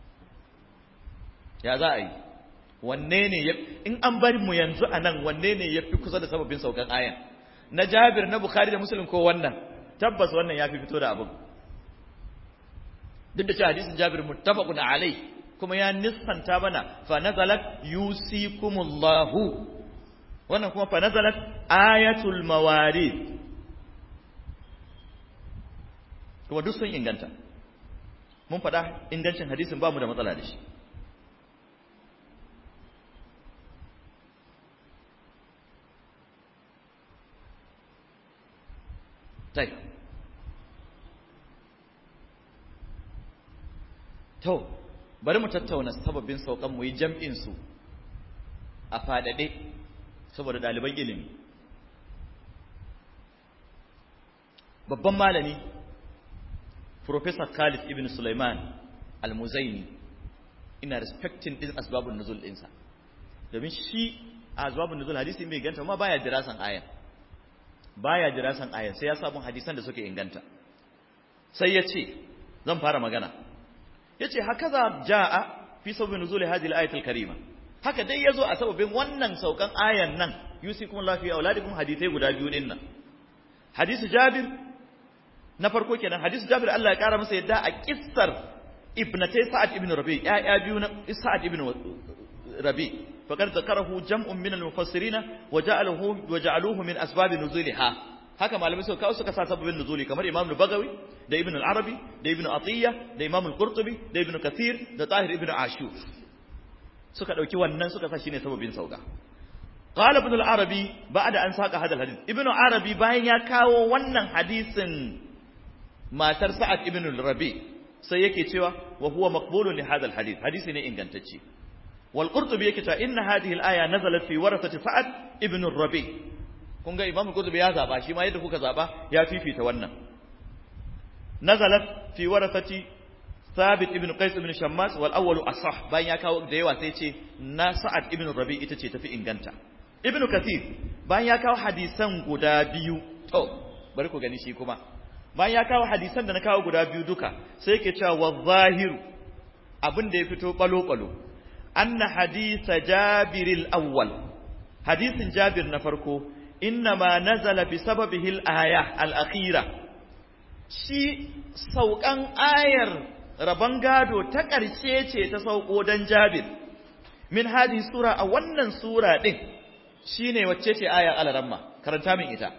ya za a yi wanne ne in an bari mu yanzu anan wanne ne yafi kusa da sababin saukan aya na Jabir na Bukhari da Muslim ko wannan tabbas wannan yafi fito da abin duk da cewa hadisin Jabir muttafaqun alai kuma ya nisfanta bana fa nazalat yusikumullahu wannan kuma fa nazalat ayatul mawarid kuma duk sun inganta mun faɗa ingancin hadisin ba mu da matsala da shi tai to bari mu tattauna sababin saukan mu yi jam'in su a fadade saboda daliban ilimi babban malami Professor Khalid ibn Sulaiman al-Muzaini ina respecting din asbabun nuzul dinsa domin shi asbabun nuzul hadisi mai ganta amma baya dirasan ayan sai ya samu hadisan da suke inganta sai ya ce zan fara magana yace hakaza jaa fi sababin nuzul hadhihi al-ayatul karima haka dai yazo a sababin wannan saukan ayan nan yusikum Allah fi auladikum hadithai guda biyu din nan hadisi Jabir na farko kenan hadisi Jabir Allah ya kara masa yadda a kissar ibnatai Sa'ad ibn Rabi ya biyu na Sa'ad ibn Rabi faqad zakarahu jam'un min al-mufassirin wa ja'aluhu min asbab nuzuliha haka malamai suka kawo suka sa sababin nuzuli kamar Imam al-Bagawi da Ibn al-Arabi da Ibn Atiyya da Imam al-Qurtubi da Ibn Kathir da Tahir ibn Ashur suka dauki wannan suka sa shine sababin sauka qala Ibn al-Arabi ba'da an saka hadal hadith Ibn al-Arabi bayan ya kawo wannan hadisin matar Sa'ad ibn al-Rabi sai yake cewa wa huwa maqbulun li hadal hadith hadisi ne ingantacce wal Qurtubi yake cewa inna hadhihi al-aya nazalat fi warathati Sa'ad ibn al-Rabi kun ga Imam Qurtubi ya zaba shi ma yadda kuka zaba ya fifita wannan nazalat fi warathati Thabit ibn Qais ibn Shammas wal awwalu asah bayan ya kawo da yawa sai ce na Sa'ad ibn Rabi ita ce tafi inganta Ibn Kathir bayan ya kawo hadisan guda biyu to bari ku gani shi kuma bayan ya kawo hadisan da na kawo guda biyu duka sai yake cewa wazahiru abin da ya fito balo anna hadisa Jabir al-awwal hadisin Jabir na farko innama nazala bi sababihi al-aya al-akhira shi saukan ayar rabon gado ta ƙarshe ce ta sauko dan Jabir min hadhihi sura a wannan sura din shine wacce ce aya al-ramma karanta min ita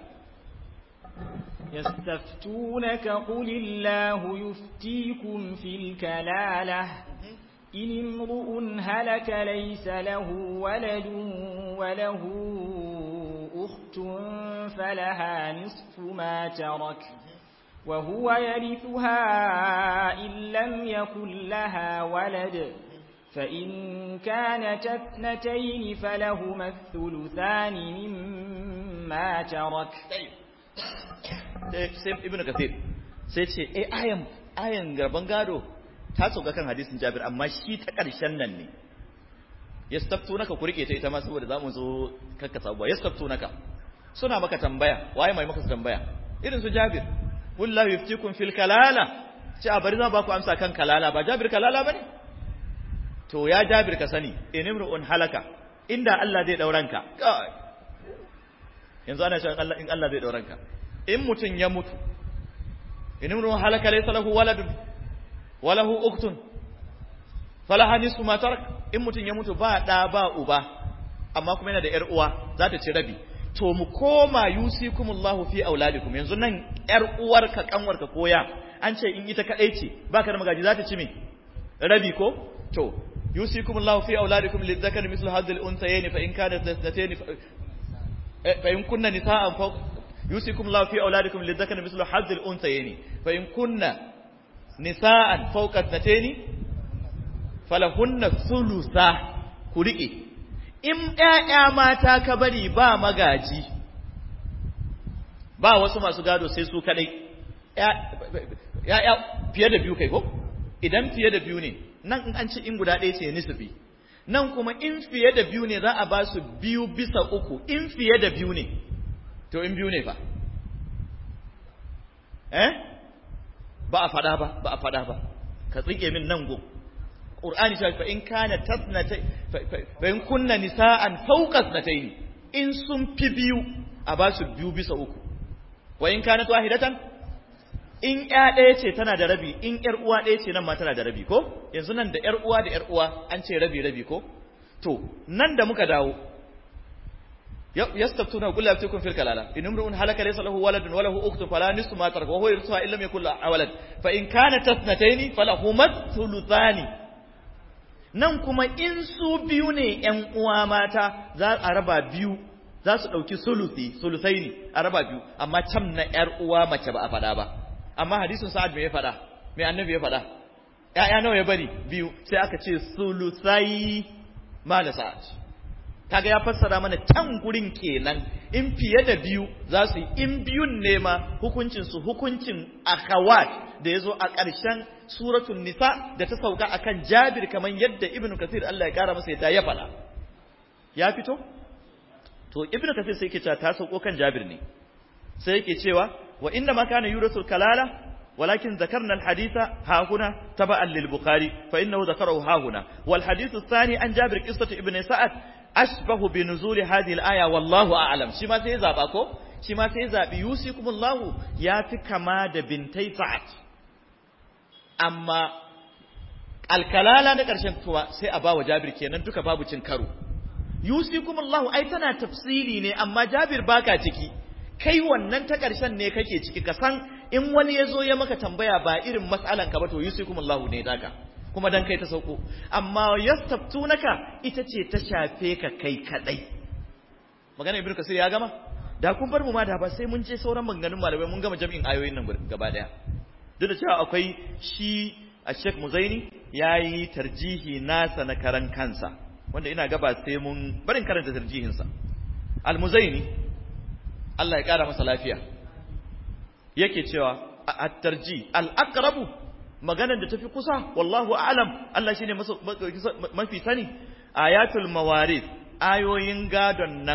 يستفتونك قل الله يفتيكم في الكلالة إن امرؤ هلك ليس له ولد وله أخت فلها نصف ما ترك وهو يرثها إن لم يكن لها ولد فإن كانت اثنتين فلهما الثلثان مما ترك sai ibnu kathir sai ce ayan garban gado ta sauka kan hadisin Jabir amma shi ta ƙarshen nan ne yastaftunaka ku rike ta ita ma saboda zamu zo kakkasa abuwa yastaftunaka suna maka tambaya waye mai maka tambaya irin su Jabir wallahi yuftikum fil kalala ce a bari zan ba ku amsa kan kalala ba Jabir kalala bane to ya Jabir ka sani inimru'un halaka inda Allah zai dauranka yanzu ana cewa in Allah zai dauranka in mutun ya mutu inimru'un halaka laysa lahu waladun walahu uktun falaha nisfu ma tarak in mutun ya mutu ba da ba uba amma kuma yana da yar uwa za ta ci rabi to mu koma yusikumullahu fi auladikum yanzu nan yar uwarka kanwarka koya an ce in ita kadai ce baka da magaji za ta ci me rabi ko to yusikumullahu fi auladikum lidzakari mislu hadhil unthayayn fa in kanat ithnatayn fa in kunna nisaan fawqa yusikumullahu fi auladikum lidzakari mislu hadhil unthayayn fa in kunna nisaan fawqa ithnatayn falahunna thulutha ku rike in ƴaƴa mata ka bari ba magaji ba wasu masu gado sai su kadai ƴaƴa fiye da biyu kai ko idan fiye da biyu ne nan in an ci in guda ɗaya ce nisbi nan kuma in fiye da biyu ne za a ba su 2/3 in fiye da biyu ne to in biyu ne fa ba a fada ba ka tsike min nan go Qur'ani ta fa in kana tasnatay fa in kunna nisaan fawqa tasnatayn in sun fi biyu a ba su 2/3 wa in kanat wahidatan in ƴa ɗaya ce tana da rabi in ƴar uwa ɗaya ce nan ma tana da rabi ko yanzu nan da ƴar uwa da ƴar uwa an ce rabi ko to nan da muka dawo yastaftuna qul la yaftikum fil kalala in imru'un halaka laysa lahu waladun wa lahu ukhtun fala nisfu ma taraka wa huwa yarithuha in lam yakul lahu walad fa in kanat tasnatayn falahuma thuluthani nan kuma in su biyu ne ƴan uwa mata za a raba biyu za su dauki sulusaini a raba biyu amma can na ƴar uwa mace ba a fada ba amma hadisin Sa'ad me ya fada me annabi ya fada ƴaƴa nawa ya bari biyu sai aka ce sulusai mala Sa'ad kaga ya fassara mana can gurin kenan in fiye da biyu za su yi in biyun ne ma hukuncin su hukuncin akhawat da yazo a ƙarshen suratul nisa da ta sauka akan Jabir kaman yadda Ibn Kathir Allah ya kara masa yadda ya fada ya fito to Ibn Kathir sai yake cewa ta sauko kan Jabir ne sai yake cewa wa inna ma kana yurasul kalala ولكن ذكرنا الحديث ها هنا تبعا للبخاري فإنه ذكره ها هنا والحديث الثاني عن جابر قصة ابن سعد أشبه بنزول هذه الآية والله أعلم شما سيزاب أكو شما سيزاب يوسيكم الله ياتي كما بنتي سعد أما الكلالة نكرشن كوا سيأبا وجابر كينا نتوك بابو چنكرو يوسيكم الله أيتنا تفصيلي أما جابر باكا تكي kai wannan ta ƙarshen ne kake ciki ka san in wani ya zo ya maka tambaya ba irin mas'alan ka ba to yusikumullahu ne daka kuma dan kai ta sauko amma yastaftunaka ita ce ta shafe ka kai kadai magana ibnu kasir ya gama da kun bar mu ma da ba sai mun je sauran maganganun malamai mun gama jami'in ayoyin nan gaba daya duk da cewa akwai shi Sheikh Muzaini yayi tarjihi nasa na karan kansa wanda ina gaba sai mun barin karanta tarjihin sa Al-Muzaini Allah ya kara masa lafiya yake cewa at-tarji al-aqrabu maganar da tafi kusa wallahu a'lam Allah shine mafi sani ayatul mawarith ayoyin gadon nan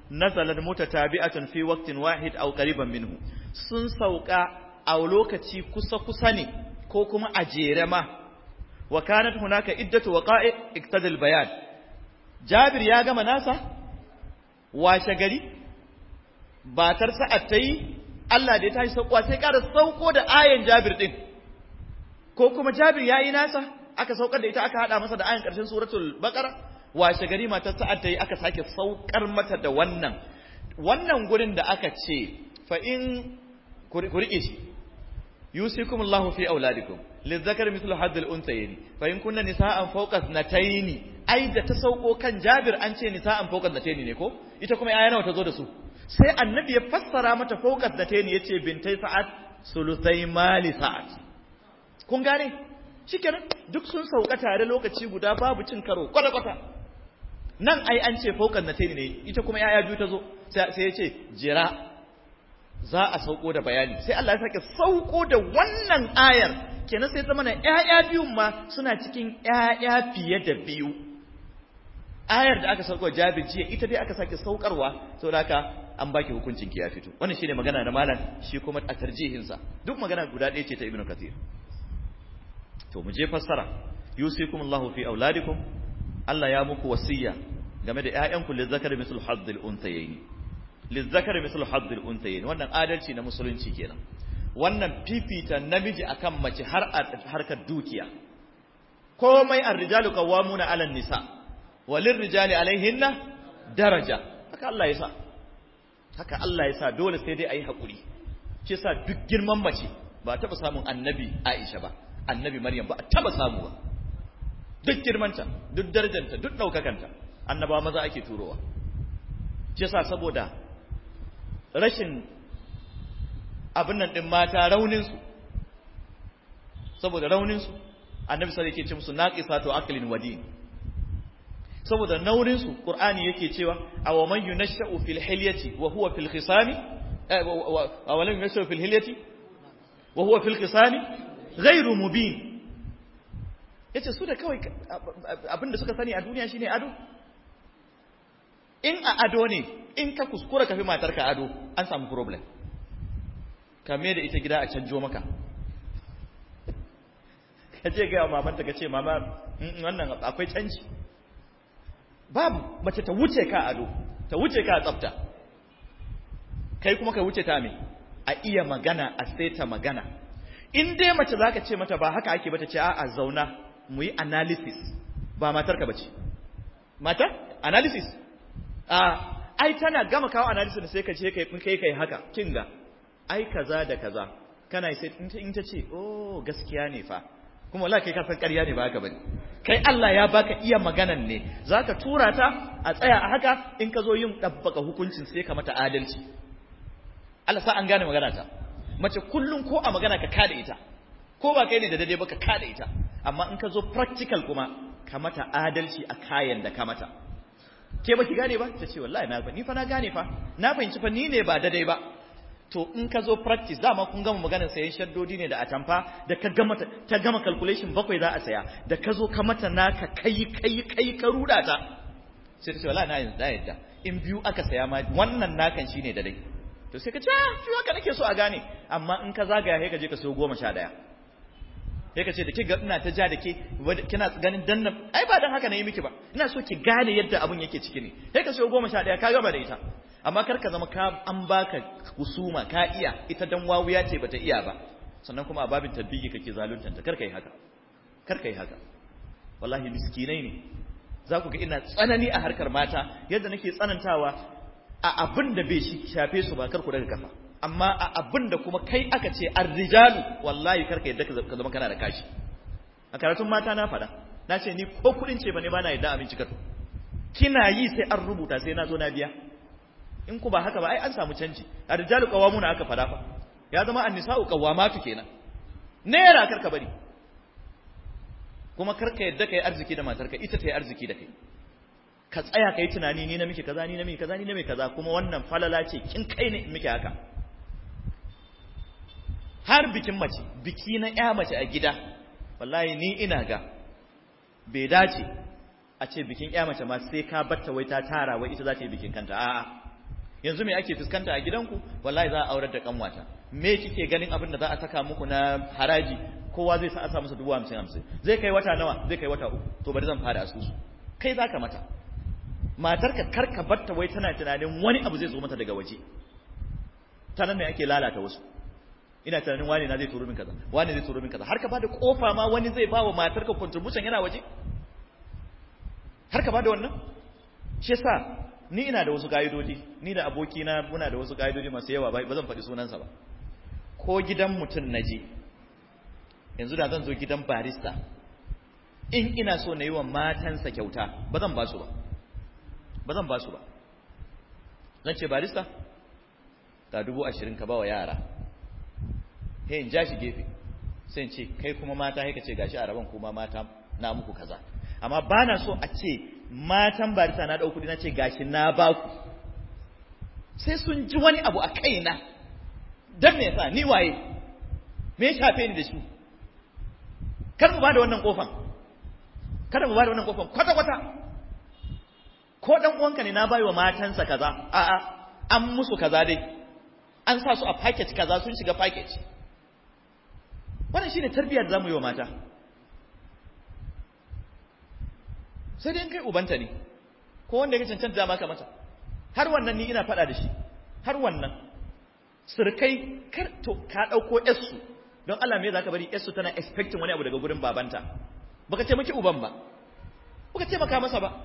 nazalat mutatabi'atun fi waqtin wahid aw qariban minhu sun sauka a lokaci kusa ne ko kuma a jere ma wa kanat hunaka iddatu waqa'i iktadal bayan Jabir ya gama nasa washe gari batar sa'ad tayi Allah da ya tashi saukowa sai ƙara sauko da ayan Jabir din ko kuma Jabir yayi nasa aka saukar da ita aka hada masa da ayan ƙarshen suratul baqara washe gari matar sa'ad tayi aka sake saukar mata da wannan gurin da aka ce fa in ku rike shi yusikumullahu fi auladikum lizzakari mithlu haddil unthayayn fa in kunna nisaan fawqa ithnatayn ai da ta sauko kan Jabir an ce nisaan fawqa ithnatayn ne ko ita kuma aya nawa ta zo da su sai annabi ya fassara mata fawqa ithnatayn yace bintai sa'ad sulusai mali sa'ad kun gane shikenan duk sun sauka tare lokaci guda babu cin karo kwata nan ai an ce fawqa ithnatayn ne ita kuma aya biyu ta zo sai ya ce jira za a sauko da bayani sai Allah ya sake sauko da wannan ayar kenan sai zama na ƴaƴa biyun ma suna cikin ƴaƴa fiye da biyu ayar da aka sauko Jabir jiya ita dai aka sake saukarwa saboda haka an baki hukuncin ki ya fito wannan shine magana na malam shi kuma a tarjihin sa duk magana guda ɗaya ce ta Ibn Kathir to mu je fassara yusikumullahu fi auladikum Allah ya muku wasiya game da ƴaƴanku lizzakari mislu haddil unthayayn lizzakari mislu haddil unthayayn wannan adalci na musulunci kenan wannan fifita namiji akan mace har harkar dukiya komai ar-rijalu qawwamuna 'ala an-nisa walirrijali 'alayhinna daraja haka Allah ya sa dole sai dai ayi hakuri ce sa duk girman mace ba taba samun annabi Aisha ba annabi Maryam ba taba samu ba duk girmanta duk darajanta duk daukakanta annabawa maza ake turowa ce sa saboda rashin abin nan din mata rauninsu saboda rauninsu annabi sai yake ce musu naqisatu aqlin wadin saboda naurinsu qur'ani yake cewa aw man yunashu fil hilyati wa huwa fil khisami aw lam yunashu fil hilyati wa huwa fil khisami ghayru mubin yace su da kawai abinda suka sani a duniya shine ado in a ado ne in ka kuskura ka fi matarka ado an samu problem kame da ita gida a canjo maka ka je ga mamanta ka ce mama wannan akwai canji babu mace ta wuce ka ado ta wuce ka tsafta kai kuma ka wuce ta me a iya magana a saita magana in dai mace zaka ce mata ba haka ake ba ta ce a'a zauna mu yi analysis ba matarka bace mata analysis ai tana gama kawo analysis sai ka je kai haka kinga ai kaza da kaza kana sai in ta ce oh gaskiya ne fa kuma wallahi kai ka san ƙarya ne ba haka bane kai Allah ya baka iya maganan ne zaka tura ta a tsaya a haka in ka zo yin dabbaka hukuncin sai ka mata adalci Allah sa an gane magana ta mace kullun ko a magana ka kada ita ko ba kai ne da daidai ba ka kada ita amma in ka zo practical kuma ka mata adalci a kayan da ka mata ke ba ki gane ba ta ce wallahi ni fa na gane fa na fahimci fa ni ne ba daidai ba to in ka zo practice dama kun gama maganar sayan shaddodi ne da atamfa da ka gama ta gama calculation 7 za a saya da ka zo ka mata naka kai ka ruda ta sai ta ce wallahi na yadda in biyu aka saya ma wannan nakan shine da dai to sai ka ce shi haka nake so a gane amma in ka zagaya sai ka je ka sayo 11 sai ka ce da kiga ina ta ja da ke kina ganin dannan ai ba dan haka nayi miki ba ina so ki gane yadda abun yake ciki ne sai ka sayo 11 ka gaba da ita amma kar ka zama ka an baka husuma ka iya ita dan wawuya ce bata iya ba sannan kuma a babin tabbigi kake zaluntanta kar kai haka wallahi miskinai ne za ku ga ina tsanani a harkar mata yadda nake tsanantawa a abin da bai shafe su ba kar ku daga kafa amma a abin da kuma kai aka ce ar-rijalu wallahi kar ka yadda ka zama kana da kashi a karatun mata na fada na ce ni ko kudin ce bane bana yadda abinci kar kina yi sai an rubuta sai na zo na biya in ku ba haka ba ai an samu canji ar-rijalu qawwamuna aka fada fa ya zama an-nisa'u qawwamatu kenan naira karka bari kuma karka yadda kai arziki da matarka ita ta yi arziki da kai ka tsaya kai tunani ni na miki kaza ni na miki kaza ni na miki kaza kuma wannan falala ce kin kai ne miki haka har bikin mace biki na ƴa mace a gida wallahi ni ina ga bai dace a ce bikin ƴa mace ma sai ka batta wai ta tara wai ita za ta yi bikin kanta a'a yanzu me ake fuskanta a gidanku? Wallahi za a aurar da kanwata. Me kike ganin abin da za a saka muku na haraji? Kowa zai sa a sa masa 50,000. Zai kai wata nawa? Zai kai wata 3. To bari zan fara asusu. Kai zaka mata. Matarka karka batta wai tana tunanin wani abu zai zo mata daga waje. Ta nan ne ake lalata wasu. Ina tunanin wani na zai turo min kaza, wani zai turo min kaza. Har ka bada kofa ma wani zai bawa matarka contribution yana waje? Har ka bada wannan? Shi yasa ni ina da wasu kaidodi, ni da abokina muna da wasu kaidodi masu yawa ba zan faɗi sunansa ba. Ko gidan mutum naje, yanzu da zan zo gidan barista, in ina so na yi wa matansa kyauta ba zan ba su ba. Ba zan ba su ba. Zan ce barista, ga 20,000 ka ba wa yara. He in ja shi gefe, sai in ce kai kuma mata haika ce gashi a rabon kuma mata na muku kaza. Amma ba na so a ce matan barista na ɗau kuɗi na ce gashi na ba ku. Sai sun ji wani abu a kaina. Dan me yasa ni waye? Me ya shafe ni da shi? Kar mu ba da wannan kofan. Kada mu ba da wannan kofan kwata-kwata. Ko dan uwanka ne na bayo matansa kaza, a'a an musu kaza dai, an sa su a package kaza sun shiga package. Wannan shine tarbiyyar da zamu yi wa mata. Sai dai kai ubanta ne, ko wanda ya cancanta maka mata. Har wannan ni ina faɗa da shi, har wannan surkai kar to ka dauko yarsu, don Allah me zaka bari yarsu tana expecting wani abu daga gurin babanta? Baka ce miki uban ba, baka ce maka masa ba.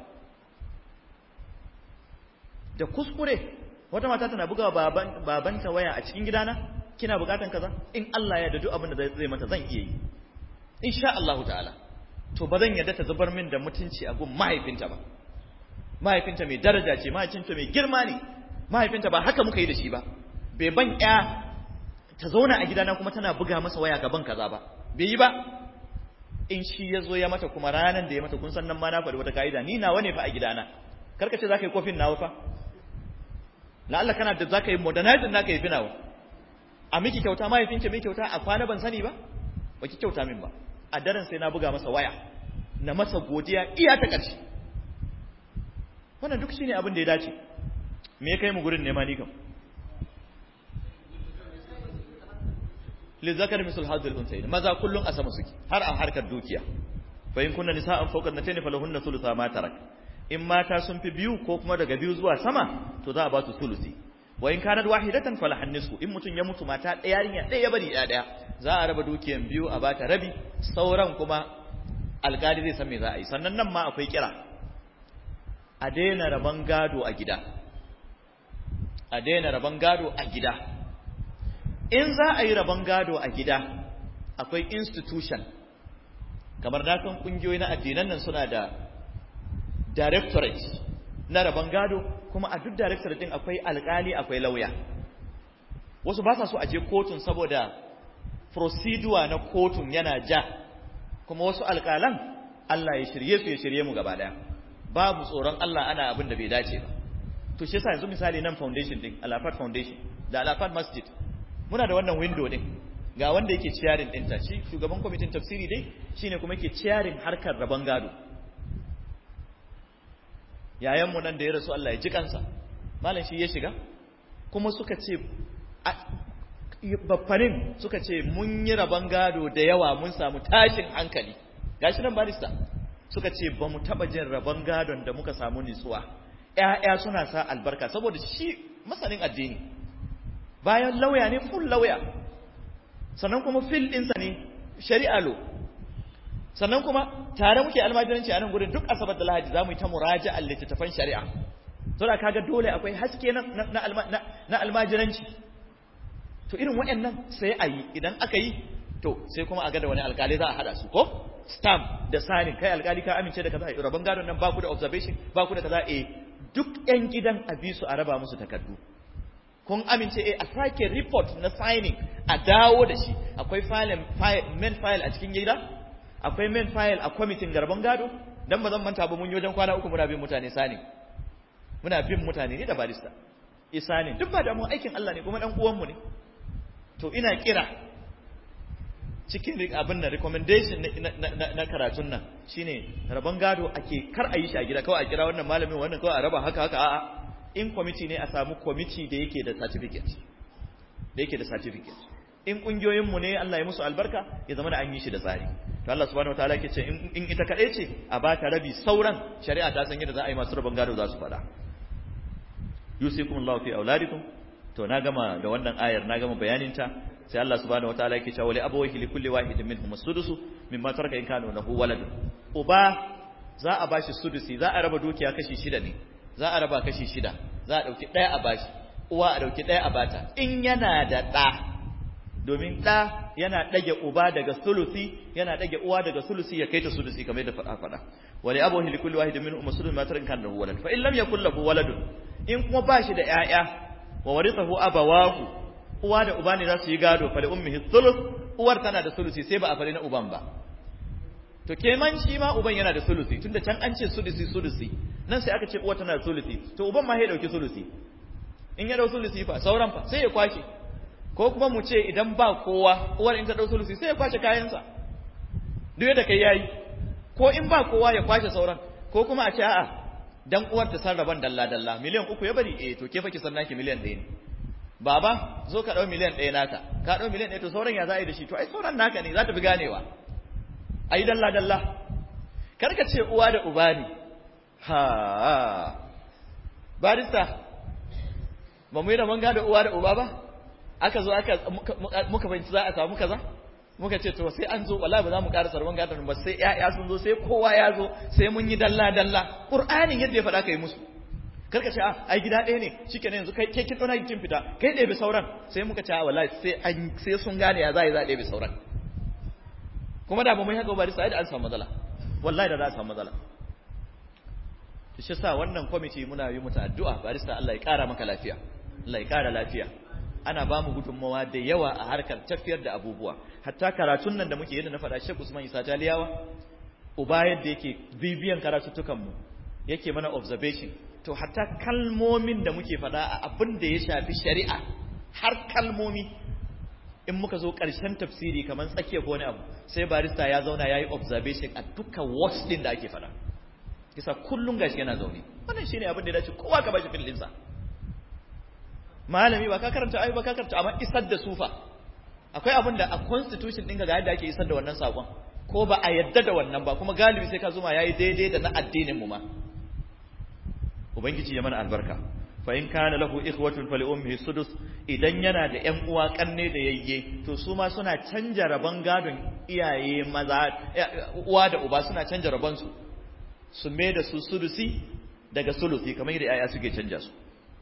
Da kuskure wata mata tana bugawa babanta waya a cikin gidana, kina bukatan kaza, in Allah ya dadu abin da zai mata zan iya yi insha Allah ta'ala. To ba zan yarda ta zubar min da mutunci a gun mahaifinta ba. Mahaifinta mai daraja ce, mahaifinta mai girma ne. Mahaifinta ba haka muka yi da shi ba. Bai ban ƴa ta zauna a gidana kuma tana buga masa waya gaban kaza ba. Bai yi ba. In shi ya zo ya mata kuma ranan da ya mata kun san nan ma na faɗi wata kaida, ni nawa ne fa a gidana. Karka ce zaka yi kofin nawa fa. Allah kana da zaka yi modernizing naka yi finawa. A miki kyauta mahaifinki mai kyauta a kwana ban sani ba? Baki kyauta min ba. A daren sai na buga masa waya, na masa godiya iya ta ƙarshe. Wannan duk shine abin da ya dace. Me ya kai mu gurin nema ni kam? Lizakar misal hadil unsayin. Maza kullun a sama suke, har a harkar dukiya. Fa in kunna nisa'an fawqa an-natayn falahunna thulutha ma tarak. In mata sun fi biyu ko kuma daga biyu zuwa sama, to za a ba su thuluthi. Wa in kanat wahidatan falahan nisfu. In mutun ya mutu mata ɗaya yarinya ɗaya bari ɗaya, za a raba dukiyan biyu a bata rabi, sauran kuma alƙali zai san me za a yi. Sannan nan ma akwai kira. A daina raban gado a gida. A daina raban gado a gida. In za a yi raban gado a gida, akwai institution. Kamar na kan kungiyoyi na addinan nan suna da directorate na raban gado, kuma a duk directorate din akwai alƙali akwai lauya. Wasu ba sa so a je kotun saboda procedure na kotun yana ja, kuma wasu alƙalan Allah ya shirye su ya shirye mu gaba daya. Babu tsoron Allah ana abin da bai dace ba. To shi yasa yanzu misali nan foundation din, Al-Afat Foundation da Al-Afat Masjid, muna da wannan window din. Ga wanda yake chairing din ta, shi shugaban kwamitin tafsiri dai shine kuma yake chairing harkar raban gado. Yayan mu nan da ya rasu Allah ya ji kansa, malam shi ya shiga, kuma suka ce baffanin suka ce mun yi raban gado da yawa mun samu tashin hankali. Gashi nan barista suka ce ba mu taba jin raban gadon da muka samu nitsuwa. ƴaƴa suna sa albarka saboda shi masanin addini, bayan lauya ne, full lauya, sannan kuma fil ɗinsa ne shari'a lo, sannan kuma tare muke almajiranci a nan gurin duk asabar da lahadi za mu yi ta muraja'ar littattafan shari'a. So da kaga dole akwai haske na almajiranci. To irin waɗannan sai a yi, idan aka yi to sai kuma a ga da wani alƙali za a haɗa su ko stamp da signing, kai alƙali ka amince da kaza, rabon gadon nan ba ku da observation, ba ku da kaza, duk ƴan gidan a bi su a raba musu takardu. Kun amince a sake report na signing a dawo da shi. Akwai main file a cikin gida, akwai main file a kwamitin garban gado. Dan ba zan manta ba mun yi wajen kwana 3 muna bin mutane signing, muna bin mutane ne da barista signing. Duk ba da mu aikin Allah ne kuma dan uwan mu ne. To ina kira cikin abin na recommendation na karatun nan shine rabon gado ake kar a yi shi a gida kawai a kira wannan malamin wannan kawai a raba haka a'a, in committee ne a samu committee da yake da certificate in kungiyoyin mu ne Allah ya musu albarka ya zama da an yi shi da tsari to Allah subhanahu wataala yake ce in ita kadai ce a ba ta rabi sauran shari'a ta san yadda za a yi masu rabon gado za su fada yusikumullahu fi auladikum to na gama da wannan ayar na gama bayanin ta sai Allah subhanahu wataala yake cewa li abawayhi li kulli wahidin minhum as-sudusu mimma taraka in kana lahu waladun uba za a bashi sudusi za a raba dukiya kashi 6 ne za a raba kashi 6 za a dauki daya a bashi uwa a dauki daya a bata in yana da da domin da yana dage uba daga sulusi yana dage uwa daga sulusi ya kaita sudusi kamar yadda fada wali abawayhi li kulli wahidin minhum as-sudusu mimma taraka in kana lahu walad fa in lam yakul lahu waladun in kuma bashi da yaya wa warithahu abawahu uwa da uba ne za su yi gado fa li ummihi thuluth uwar tana da sulusi sai ba a fare na uban ba to keman shi ma uban yana da sulusi tunda can an ce sulusi nan sai aka ce uwar tana da sulusi to uban ma ya dauki sulusi in ya dau sulusi fa sauran fa sai ya kwashe ko kuma mu ce idan ba kowa uwar in ta dau sulusi sai ya kwashe kayansa duk yadda kai yayi ko in ba kowa ya kwashe sauran ko kuma a ce a'a dan uwar ta sarraban dalla miliyan 3 ya bari to ke fa ki san naki miliyan 1 ne baba zo ka dau miliyan 1 naka ka dau miliyan 1 to sauran ya za a yi da shi to ai sauran naka ne za ta fi ganewa ai dalla karka ce uwa da uba ne ha barista ba mu yi da manga da uwa da uba ba aka zo muka fahimci za a samu kaza muka ce to sai an zo wallahi ba za mu ƙara sarwan gadon ba sai ƴaƴa sun zo sai kowa ya zo sai mun yi dalla qur'anin yadda ya faɗa kai musu karka ce ai gida ɗaya ne shikenan yanzu kai kin dona kin fita kai ɗebe sauran sai muka ce wallahi sai sun gane ya za a ɗebe sauran kuma da ba mun haka ba sai da an samu matsala wallahi da za a samu matsala to shi yasa wannan committee muna yi muta addu'a barista Allah ya ƙara maka lafiya Allah ya ƙara lafiya ana ba mu gudunmawa da yawa a harkar tafiyar da abubuwa hatta karatun nan da muke yadda na faɗa Sheikh Usman Isa Taliyawa uba yadda yake bibiyan karatuttukan mu yake mana observation to hatta kalmomin da muke faɗa a abin da ya shafi shari'a har kalmomi in muka zo ƙarshen tafsiri kamar tsakiya ko wani abu sai barista ya zauna yayi observation a dukkan words din da ake faɗa kisa kullun gashi yana zaune wannan shine abin da ya dace kowa ka bashi fillin sa malami ba ka karanta ayi ba ka karanta amma isar da sufa akwai abin da a constitution ɗinka ga yadda ake isar da wannan sakon ko ba a yadda da wannan ba kuma galibi sai ka zuma yayi daidai da na addinin mu ma ubangiji ya mana albarka fa in kana lahu ikhwatun fali ummihi sudus idan yana da ƴan uwa kanne da yayye to su ma suna canja rabon gadon iyaye maza uwa da uba suna canja rabon su mai da su sudusi daga sulusi kamar yadda yaya suke canja su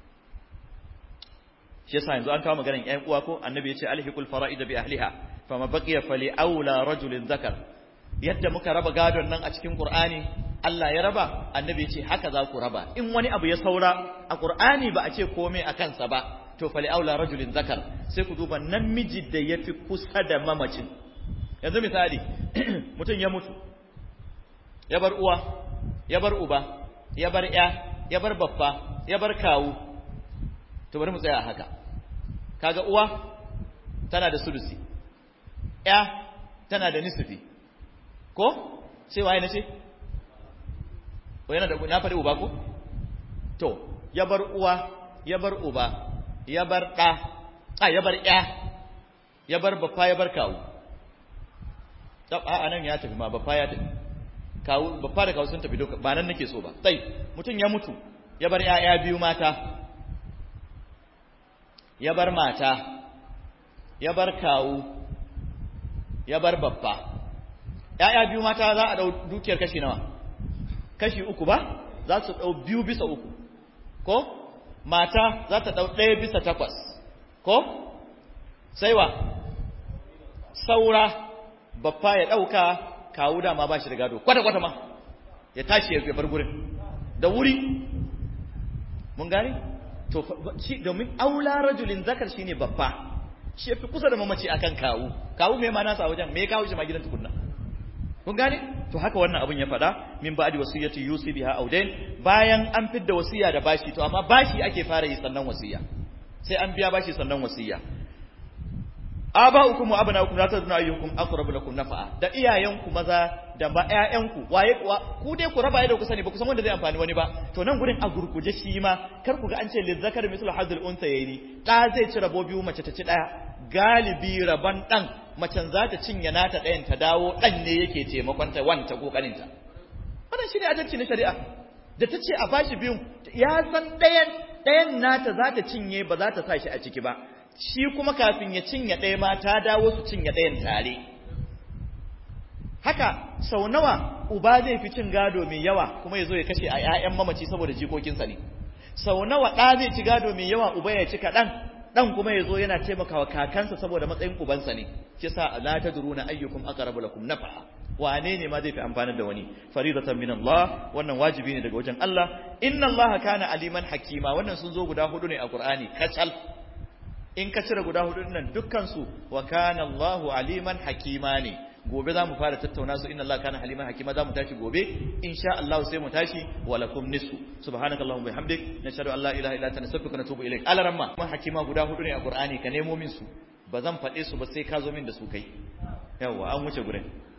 shi yasa yanzu an kawo maganar ƴan uwa ko annabi ya ce alhiqul fara'id bi ahliha fama baqiya fali aula rajulin zakar yadda muka raba gadon nan a cikin Qur'ani Allah ya raba annabi ya ce haka za ku raba in wani abu ya saura a Qur'ani ba a ce komai a kansa ba to fali aula rajulin zakar sai ku duba namiji da yafi kusa da mamacin yanzu misali mutum ya mutu ya bar uwa ya bar uba ya bar ya bar baffa ya bar kawu to bari mu tsaya a haka kaga uwa tana da sulusi ya tana da nisfi ko sai waye nace ko yana da na fadi uba ko to ya bar uwa ya bar uba ya bar ya bar ya bar baffa ya bar kawu a nan ya tafi ma baffa ya tafi kawu baffa da kawu sun tafi doka ba nan nake so ba sai mutum ya mutu ya bar ƴaƴa biyu mata ya bar mata ya bar kawu ya bar baffa ƴaƴa biyu mata za a dau dukiyar kashi nawa kashi 3 ba za su dau 2 bisa 3 ko mata za ta dau 1 bisa 8 ko sai wa saura baffa ya dauka kawu da ma bashi da gado kwata ma ya tashi ya bar gurin da wuri mun gane to shi domin aula rajulin zakar shine baffa shi yafi kusa da mamaci akan kawu me ma nasa wajen me kawo shi ma gidan tukunna kun gane to haka wannan abun ya fada min ba'di wasiyati yusi biha audain bayan an fidda wasiya da bashi to amma bashi ake fara yi sannan wasiya sai an biya bashi sannan wasiya aba'ukum wa abna'ukum la tadruna ayyukum aqrabu lakum naf'a da iyayenku maza da ba ƴaƴanku waye ku dai ku raba da ku sani ba ku san wanda zai amfani wani ba to nan gurin a gurguje shi ma kar ku ga an ce lizzakar mislu hadul unsayni da zai ci rabo biyu mace ta ci daya galibi raban dan macen za ta cinye nata dayan ta dawo dan ne yake taimakon ta wanta kokarin ta wannan shine adalci na shari'a da ta ce a bashi biyun ya san dayan nata za ta cinye ba za ta sa shi a ciki ba shi kuma kafin ya cinye ɗaya ma ta dawo su cinye ɗayan tare haka sau nawa uba zai fi cin gado mai yawa kuma ya zo ya kashe a 'ya'yan mamaci saboda jikokinsa ne sau nawa ɗa zai ci gado mai yawa uba ya ci kaɗan ɗan kuma ya zo yana taimakawa kakansa saboda matsayin ubansa ne kisa la tadruna ayyukum aqrabu lakum naf'a wane ne ma zai fi amfanar da wani faridatan min Allah wannan wajibi ne daga wajen Allah inna Allah kana aliman hakima wannan sun zo guda hudu ne a Qur'ani kacal in ka cire guda hudu nan dukkan su wa kana Allahu aliman hakima ne gobe zamu fara tattauna su inna Allah kana aliman hakima zamu tashi gobe insha Allah sai mu tashi walakum nisfu subhanakallahumma bihamdik nashhadu an la ilaha illa anta nastaghfiruka wa natubu ilaik alaramma hakima guda hudu ne a Qur'ani ka nemo min su bazan faɗe su ba sai ka zo min da su kai yawa an wuce gurin